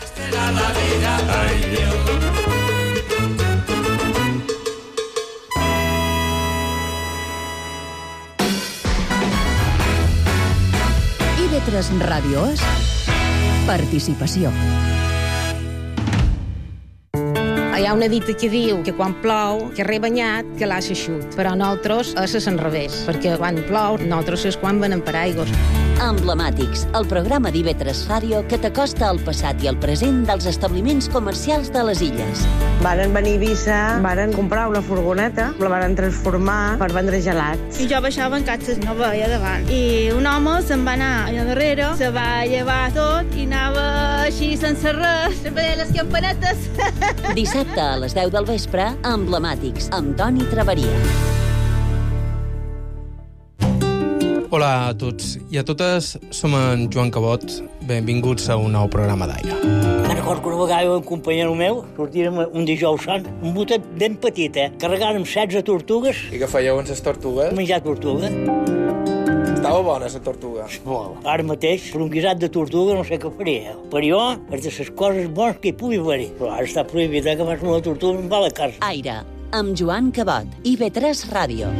I V tres Ràdio és participació. Hi ha una dita que diu que quan plou, que re banyat, que l'ha eixut. Però nosaltres és l'enrevés, perquè quan plou, nosaltres és quan venem per aigües. Emblemàtics, el programa d'I V tres Ràdio que t'acosta al passat i al present dels establiments comercials de les illes. Varen venir a Eivissa, varen comprar una furgoneta, la varen transformar per vendre gelats. I jo baixava en catxes, no veia davant. I un home se'n va anar allà darrere, se va llevar tot i anava així sense res, se veia les campanetes. Dissabte a les deu del vespre, Emblemàtics, amb Toni Traveria. Hola a tots i a totes, som en Joan Cabot. Benvinguts a un nou programa d'aire. Me'n recordo que una vegada un companyero meu sortirem un dijous sant, un botet ben petit, eh? Carregàrem setze tortugues. I què fèieu amb les tortugues? Menjar tortuga. Estava bona, la tortuga. Molt. Ara mateix, per un guisat de tortuga no sé què faria. Per jo, és de les coses bones que hi pugui haver. Però ara està prohibit, eh, que fas una tortuga i em va a la casa. Aire, amb Joan Cabot, I V tres Ràdio.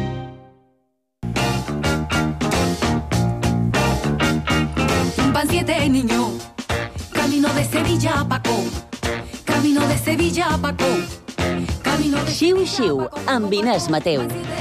Van siete niños, camino de Sevilla a Paco, camino de Sevilla a Paco, camino de Xiu Xiu, amb Inés Mateu.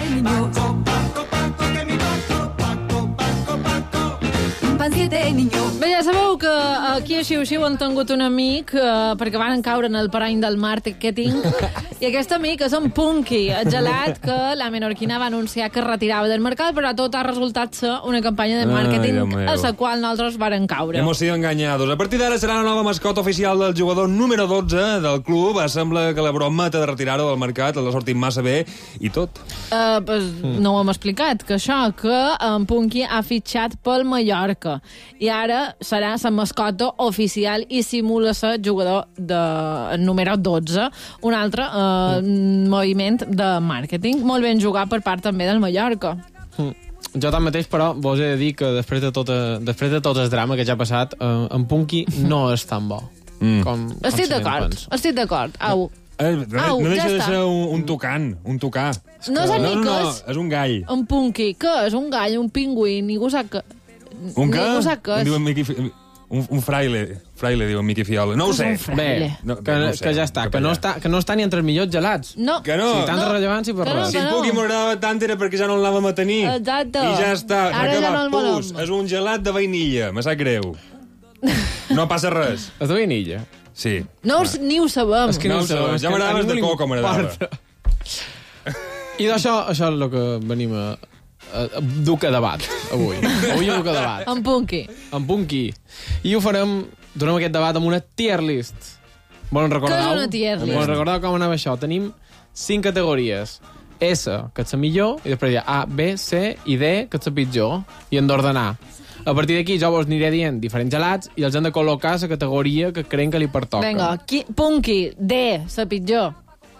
Van siete niños. Bé, ja sabeu que aquí a Xiu Xiu han tingut un amic eh, perquè van caure en el parany del marketing i aquest amic és un Punky, el gelat que la menorquina va anunciar que es retirava del mercat, però tot ha resultat ser una campanya de màrqueting Ai, Déu meu. a la qual nosaltres varen caure. Hemos sido engañados. A partir d'ara serà la nova mascota oficial del jugador número dotze del club. Sembla que la brometa de retirar-ho del mercat l'ha sortit massa bé i tot. Uh, pues, mm. No ho hem explicat, que això, que en Punky ha fitxat pel Mallorca i ara serà la mascota oficial i simula ser jugador de número dotze, un altre uh, mm. moviment de màrqueting. Molt ben jugat per part també del Mallorca. Mm. Jo tanmateix, però, vos he de dir que després de tot, després de tot el drama que ja ha passat, eh, en Punky no és tan bo. Mm. Com, com Estic d'acord, estic d'acord. Au. Eh, no, Au, no deixa ja de està. ser un, un tocant, un tocar. No sé no, ni no, què no, és. és un gall. Un Punky. Què és? Un gall, un pingüí, ningú sap què... Un què? Ningú sap què és. Diu en Miqui Fi- un, un fraile, fraile, diu en Miqui Fiola. No ho sé. Bé, No, que, no ho sé, que ja està, que no està, que no està ni entre els millors gelats. No. Que no. Sí, tanta No. rellevància per Que no, res. Si en Puc i m'agradava tant era perquè ja no l'anàvem a tenir. Exacte. I ja està. Ara ja no el volem. Pus, és un gelat de vainilla. Me sap greu. No passa res. És de vainilla? Sí. No us, ni ho sabem. És que no, No ho ho sabem. sabem. és Ja que m'agradava a ningú de li coco, m'agradava. importa. I d'això, això és el que venim a, a, a dur a debat avui. Avui hi ha un debat. En punky. En punky. I ho farem, donem aquest debat amb una tier list. Volen recordar? Què és una tier list? Volen recordar com anava això? Tenim cinc categories. S, que és la millor, i després hi ha A, B, C i D, que és la pitjor, i hem d'ordenar. A partir d'aquí jo vos aniré dient diferents gelats i els hem de col·locar a la categoria que creiem que li pertoca. Vinga, qui, punky, D, la pitjor.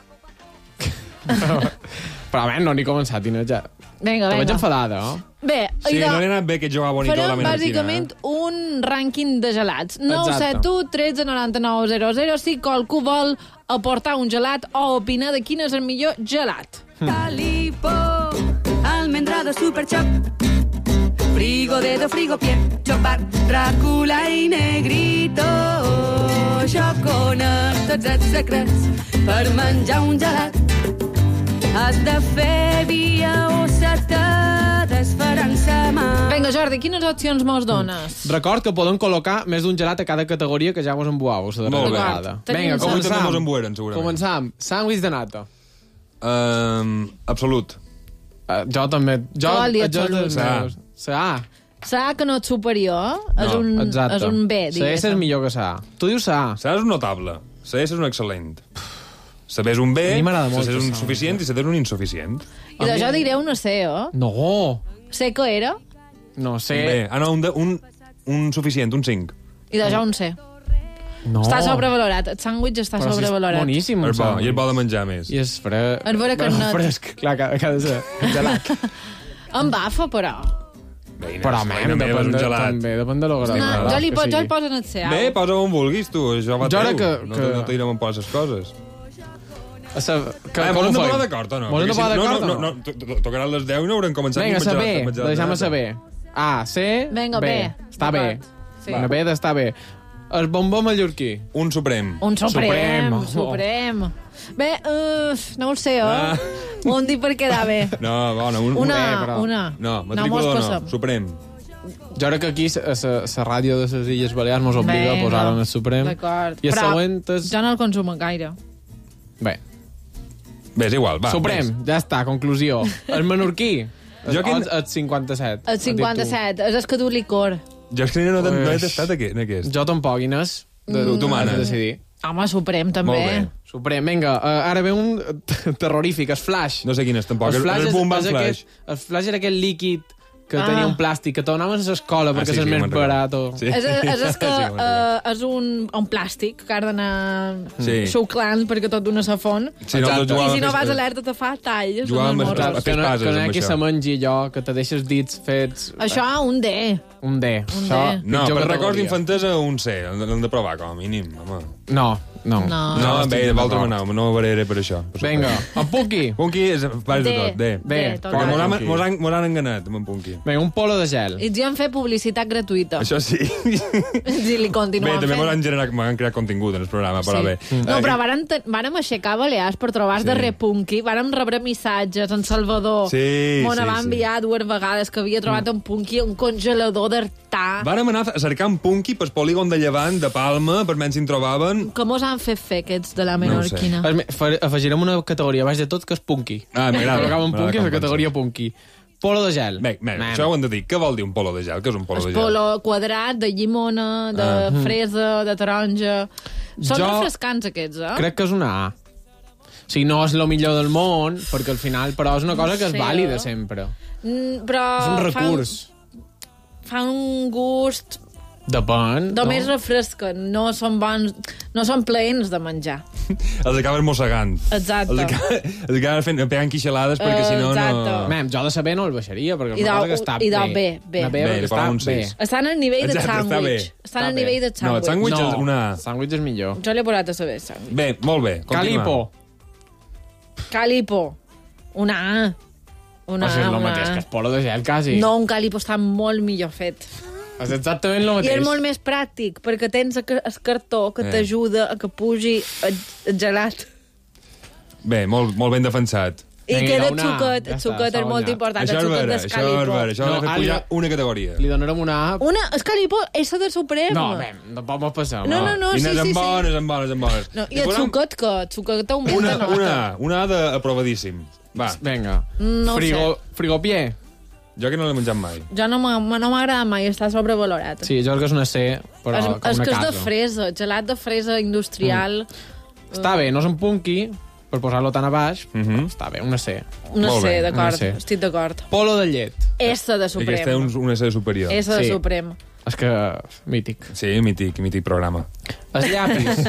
Però a veure, no n'he començat, Tina, ja. Vinga, Te veig vinga. enfadada, no? Bé, Sí, idò, no li ha anat bé que jugava bonito a la farem menorquina. bàsicament un rànquing de gelats. nou Exacte. set u tretze noranta-nou zero zero si qualcú vol aportar un gelat o opinar de quin és el millor gelat. Calipo, almendra de Superchop, Frigo Dedo, Frigo Pie, Chopar, Dràcula i Negrito, Xocones, tots els secrets per menjar un gelat. Has de fer via o se te desfaran sa mà. Vinga, Jordi, quines opcions mos dones? Record que podem col·locar més d'un gelat a cada categoria que ja vos embuau. Molt bé. Vinga, Com també mos començam. embueren, segurament. Començam. Sàndwich de nata. Um, absolut. Uh, jo també. Jo, Què vol dir jo- absolut? Sa. Sa. Sa, que no és superior, és, No, un, Exacte. és un B, Sa S és diguéssim. millor que sa. Tu dius sa. Sa és un notable. Sa S és un excel·lent. Sa B és un A B, mi m'agrada sa molt C és un sa. suficient i sa D és un insuficient. I de jo diré una C, oh? No. C que era? No sé. Un B. Ah, no, un, D, un, un suficient, un cinc. I de jo un C. No. Està sobrevalorat. El sàndwich està Però si és sobrevalorat. boníssim. És bo, sàndwich. i és bo de menjar més. I és fre... És veure que no- Fresc. Clar, que, que ha de ser gelat. Em bafa, però. Veïnes, Però, veïna mem, meva, és depèn, un de, gelat. també, depèn de lo No, gras. jo, li, que po- jo sigui. el poso en el C. Bé, posa on vulguis, tu. Això va Jo ara teu. que- No, que- no t'irem en poses coses. A sa, que, Ah, com volen ho de fem? posar d'acord o no? Volen de Perquè si- posar no, d'acord no, o no, no? to- to- Tocaran les deu i no haurem començat Vinga, ni a menjar- a saber. menjar Deixem-me nada. saber. A, C, Vinga, B. B. Està bé. D'acord. Sí. Una B d'estar bé. El bombó mallorquí. Un suprem. Un suprem, Suprem, oh. suprem. Bé, uh, no ho sé, oh. Ah. Ho hem dit per quedar bé. No, bona, un, Una, un- però- una. No, mos matrícula no, passem. suprem. Jo crec que aquí la ràdio de les Illes Balears mos obliga a Vinga. posar en el Suprem. D'acord. I el Però següent és... jo no el consumo gaire. Bé, Bé, és igual, va. Suprem, més. ja està, conclusió. El menorquí. Jo Jo quin- que... El cinquanta-set. El cinquanta-set, és el que du licor. Jo és que no, no, no he Uix. tastat aquest. aquest. Jo tampoc, Inés. De, Tu- tu manes. has de decidir. Home, suprem, també. Molt bé. Suprem, vinga, uh, ara ve un t- terrorífic, el flash. No sé quin és, tampoc. El És, és és, un bon és flash. aquest, el flash era aquest líquid que Ah. tenia un plàstic, que tornaves a l'escola Ah, perquè sí, és sí, més me'n recordo. barat. Sí. És, és, és que Sí, me'n uh, és un, un plàstic que has d'anar Sí. xuclant perquè tot dona sa font. Sí, no, Exacte. jugàvem I si no a vas fer- alerta te fa talls. Jugàvem unes a morros. fer- Que no, passes que no hi ha amb qui això. se mengi allò, que te deixes dits fets... Això, un D. Un D. Un Això, D. No, pitjor per categoria. records d'infantesa, un C. L'hem de provar, com a mínim, home. No, no. No. No, estic bé, de volta d'acord. no, no ho veuré per això. Per Vinga, supuesto. en Punky. Punky és baix de D. tot, D. Bé, D, tot Perquè mos han, Punky. mos han, mos han enganat amb en Punky. Vinga, un polo de gel. I jo hem fet publicitat gratuïta. Això sí. Si li Bé, continuem també mos fent. han, generat, m'han creat contingut en el programa, però Sí. bé. No, Eh, però vàrem, te- vàrem aixecar Balears per trobar el Sí. darrer punky, vàrem rebre missatges en Salvador. Sí, M'ho sí, va sí. enviar dues vegades que havia trobat un punky, un congelador d'artà, Vàrem anar a cercar un Punky pel polígon de Llevant, de Palma, per menys si en trobaven. que mos han fet fer aquests de la No ho sé. menorquina. Es me- fa- Afegirem una categoria baix de tot que és punky. Ah, m'agrada. Col·locàvem M'agrada punky a com la categoria punky. Polo de gel. Bé, bé, Man. això ho hem de dir. Què vol dir un polo de gel? Què és un polo de El gel? polo quadrat, de llimona, de Ah. fresa, de taronja... Són Jo refrescants, aquests, eh? Crec que és una A. O sigui, no és el millor del món, perquè al final, però és una cosa que és Sí, vàlida eh? sempre. Mm, però És un fa recurs. Fa un gust... Depèn. Només no? refresquen, no són bons... No són plaents de menjar. Els acabes mossegant. Exacte. Els acabes, els acabes fent, pegant quixelades perquè Eh, si no, exacte. no... Mem, jo de saber no el baixaria, perquè és I una de- cosa que està i de bé. bé, bé. Una Bé, perquè li està posen un bé. sis. Estan al nivell de Exacte, està bé. sàndwich. Estan Està al bé. nivell de No, el sàndwich. sàndwich No, és una... sàndwich és millor. Jo l'he posat a saber, sàndwich. Bé, molt bé. Continua. Calipo. Calipo. Una A. Una Una, és A, el una mateix A. que el polo de gel, quasi. No, un calipo està molt millor fet. És exactament el I mateix. és molt més pràctic, perquè tens el cartó que Eh. t'ajuda a que pugi el, el gelat. Bé, molt, molt ben defensat. I Vinga, queda una A. xuquet, Ja el està, xuquet s'ha és molt guanyat. important, Això el és xuquet vera, del això és calipo. vera. Això No, ha de ara pujar li- una categoria. Li donarem una A. Una, el calipo és de suprem. No, bé, tampoc mos passem. No, no, no, I sí, n'és sí, en sí. bones, en bones, en bones. No, I Li el posem xuquet, que el xuquet augmenta Una, nota. una, una A d'aprovadíssim. Va. Vinga. No ho Frigo, frigopier. Jo que no l'he menjat mai. Jo no m'ha no m'ha agradat mai, està sobrevalorat. Sí, jo crec que és una C, però és, com és una que és casa. de fresa, gelat de fresa industrial. Mm. Està bé, no és un punky, per posar-lo tan a baix, mm -hmm. està bé, una C. Una Molt C, bé, d'acord, una C. estic d'acord. Polo de llet. S de Suprem. Aquesta és un, una S superior. S de Sí. Suprem. És que... mític. Sí, mític, mític programa. Els llapis.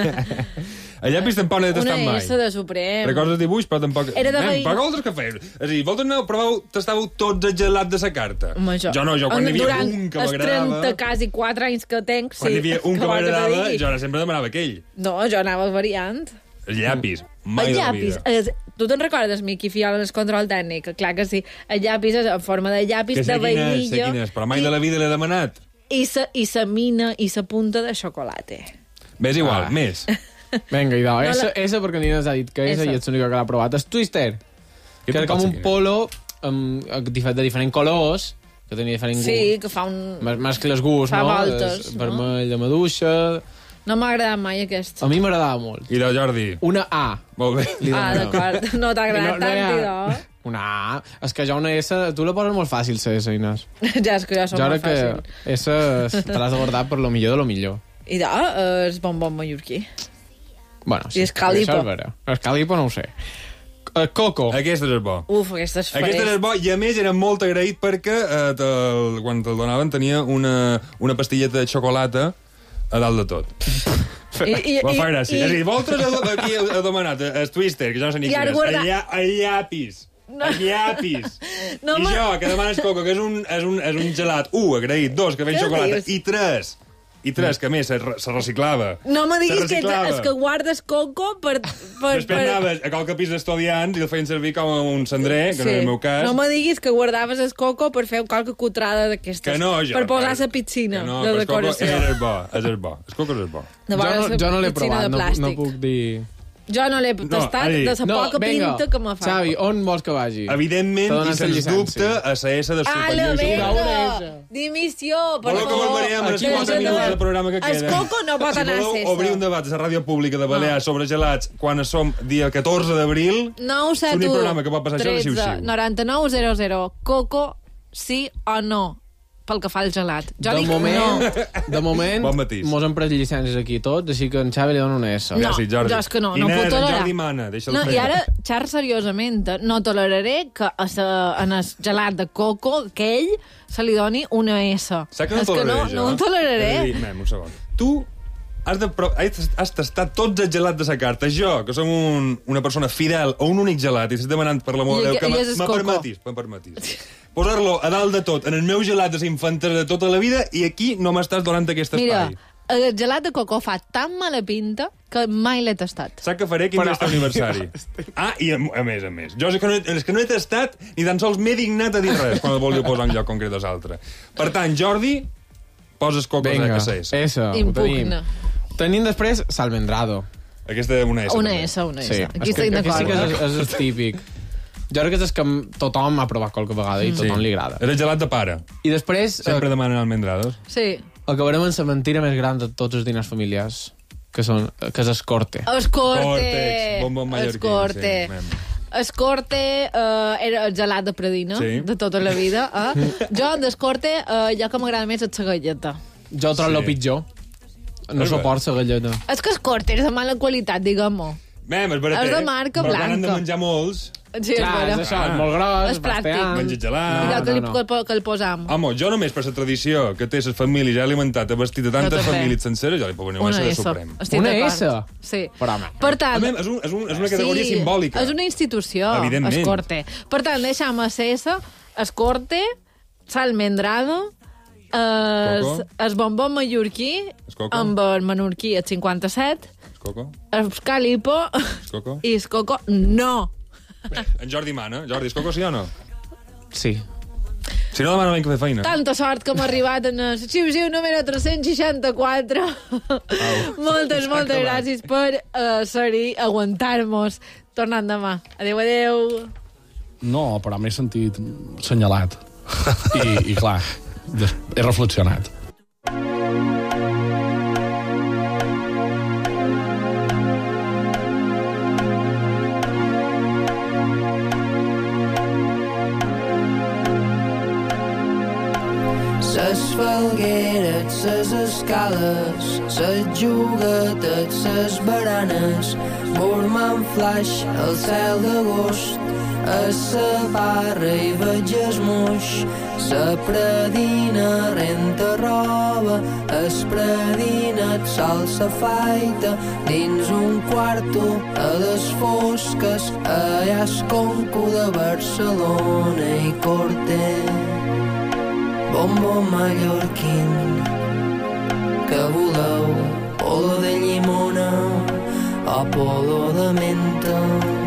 El llapis tampoc no he tastat Una mai. S de Suprem. Recordes dibuix, però tampoc... Era de Nen, veí. però vosaltres què feu? És a dir, vosaltres no proveu, tastàveu tots el gelat de sa carta? Home, jo, jo no, jo quan hi havia durant un que els m'agradava... trenta, quasi quatre anys que tenc, sí. Quan hi havia un que vols m'agradava, digui? jo ara sempre demanava aquell. No, jo anava variant. El llapis, mai El de la llapis, vida. és, tu te'n recordes, Miqui Fiola, en el control tècnic? Clar que sí. El llapis és en forma de llapis, Que sé de quin és, sé vainilla, quin és, però mai de la vida l'he demanat. i sa, i sa mina i sa punta de xocolata. Ves igual, Ah. més. Vinga, idò. No, Esa, la- esa perquè ningú ens ha dit que és Esa. i ets l'únic que l'ha provat. És Twister, que tu és com pots un seguir? polo um, de diferents colors, que tenia diferents Sí, gust. que fa un... Mes- Mescles gusts, Fa no? voltes, És no? vermell de maduixa... No m'ha agradat mai aquest. A mi m'agradava molt. I de Jordi? Una A. Molt bé. Li Ah, demano. d'acord. No t'ha agradat No, no hi tant, ha- idò. Una A. És que jo una S... Tu la poses molt fàcil, la S, Inés. Ja, és que jo som Jo molt crec fàcil. que S te l'has de guardar per lo millor de lo millor. Idò, és bonbon mallorquí. Bueno, sí. I escalipo. Això és vera. Escalipo no ho sé. Uh, Coco. Aquest és bo. Uf, aquest és fresc. Aquest és bo, i a més era molt agraït perquè eh, te'l, quan te'l donaven tenia una, una pastilleta de xocolata a dalt de tot. I, i, Em fa i- gràcia. i- És a dir, vosaltres aquí heu demanat el Twister, que jo no sé ni I quin ara és, guarda- el, lla, el llapis. No. El llapis. No I me- jo, que demanes coco, que és un, és un, és un gelat, un, agraït, dos, que ven Què xocolata, dius? i tres, i tres, que a més se, re- se reciclava. No me Se diguis que, ets, reciclava. és que guardes coco per... per, Després anaves a qualque pis d'estudiants i el feien servir com un cendrer, que no era el meu cas. No me diguis que guardaves el coco per fer qualque cutrada d'aquestes. Que no, jo. Per posar a la piscina Que no, de però el coco decoració. és bo, és el bo. El coco és el bo. De Jo no, vegades jo no l'he piscina provat, de no, plàstic. no puc dir... Jo no l'he tastat Ari. de la No, poca vinga, pinta que me fa. Xavi, on vols que vagi? Evidentment, T'ha donat i sens llicència. dubte, a la S de A la superior. verga! Dimissió, per Voleu que favor. barbarem els Aquí quatre vas minuts anar. de programa que El queden? coco no pot si anar a voleu Cessa. obrir un debat a la ràdio pública de Balears sobre gelats quan som dia catorze d'abril, nou set l'únic u programa que pot passar això és tretze xiu-xiu. noranta-nou zero zero. Coco, sí o no? Pel que fa al gelat. Jo de dic moment, no. de moment Bon matís. mos hem pres llicències aquí tots, així que en Xavi li dona una S. No, sí, Jordi. jo és que no, no Inés, puc en tolerar. Jordi mana, deixa'l No, fer. I ara, xar seriosament, no toleraré que a sa, en el gelat de coco aquell se li doni una S. Saps que no és que toleraré, no, jo? no ho toleraré. És a dir, mem, un segon. Tu has, de pro... has has tastat tots els gelats de sa carta. Jo, que som un, una persona fidel a un únic gelat, i estic demanant per l'amor I de Déu que- que i me és me coco. permetis, me permetis. Posar-lo a dalt de tot, en el meu gelat de sa infanta de tota la vida, i aquí no m'estàs donant aquest Mira, espai. el gelat de coco fa tan mala pinta que mai l'he tastat. Saps què faré? Quin Però- dia és el aniversari? Ah, i a, a més a més. Jo és que, no, he- és que no he tastat ni tan sols m'he dignat a dir res quan el volia posar en lloc concret dels altres. Per tant, Jordi, poses cocos Vinga, a S. S. ho tenim. Impugna. Tenim després Salmendrado. Aquesta és una S. Una també. S, una S. Sí, Aquí és que, estic aquí sí que d'acord. és, és el típic. Jo crec que és que tothom ha provat qualque vegada i tothom li agrada. És el gelat de pare. I després Sempre eh, demanen almendrados. Sí. acabarem en la mentira més gran de tots els dinars familiars, que, són, que és Escorte. Escorte. Còrtex, bombon mallorquí, Escorte. sí, mem. Escorte eh, era el gelat de Pradina, Sí. de tota la vida. Eh? Jo, d'Escorte, eh, jo que m'agrada més és la galleta. Jo trobo Sí. el pitjor. No És suport la galleta. És que Escorte és de mala qualitat, diguem-ho. Mem, és baratet. És de marca però quan han de blanca. menjar molts, Sí, és Clar, vera. és això, és molt gros, És plàstic. bastant. menja gelat. Mira, No, que, li, no, no. que, el- que el posam. Home, jo només per la tradició que té les famílies, ja alimentat, a vestir de tantes també. famílies senceres, jo li puc venir una Una S de S. Suprem. Estic Una d'acord. S? Sí. Però, home, Per tant... Mem, és, un, és, un, és una categoria sí, simbòlica. És una institució, Evidentment. Escorte. Per tant, deixam a C S, Escorte, Salmendrado, es, Coco. es bombon mallorquí, Es coco. amb el menorquí el cinquanta-set, És coco? el calipo És coco? i el coco no. En Jordi mana. Jordi, és coco sí o no? Sí. Si no, demana ben que fer feina. Tanta sort que hem arribat en el xiu-xiu número tres-cents seixanta-quatre. moltes, moltes gràcies per uh, ser-hi, aguantar-nos. Tornant demà. Adéu, adéu. No, però m'he sentit senyalat. I, i clar, des- he reflexionat. les falgueres, les escales, les juguetes, les baranes, formant flaix al cel d'agost. A sa barra hi veig el moix, sa predina renta roba, es predina et sol s'afaita dins un quarto a les fosques, allà es conco de Barcelona i Corte. Bombo mallorquín, que voleu, polo de llimona o polo de menta.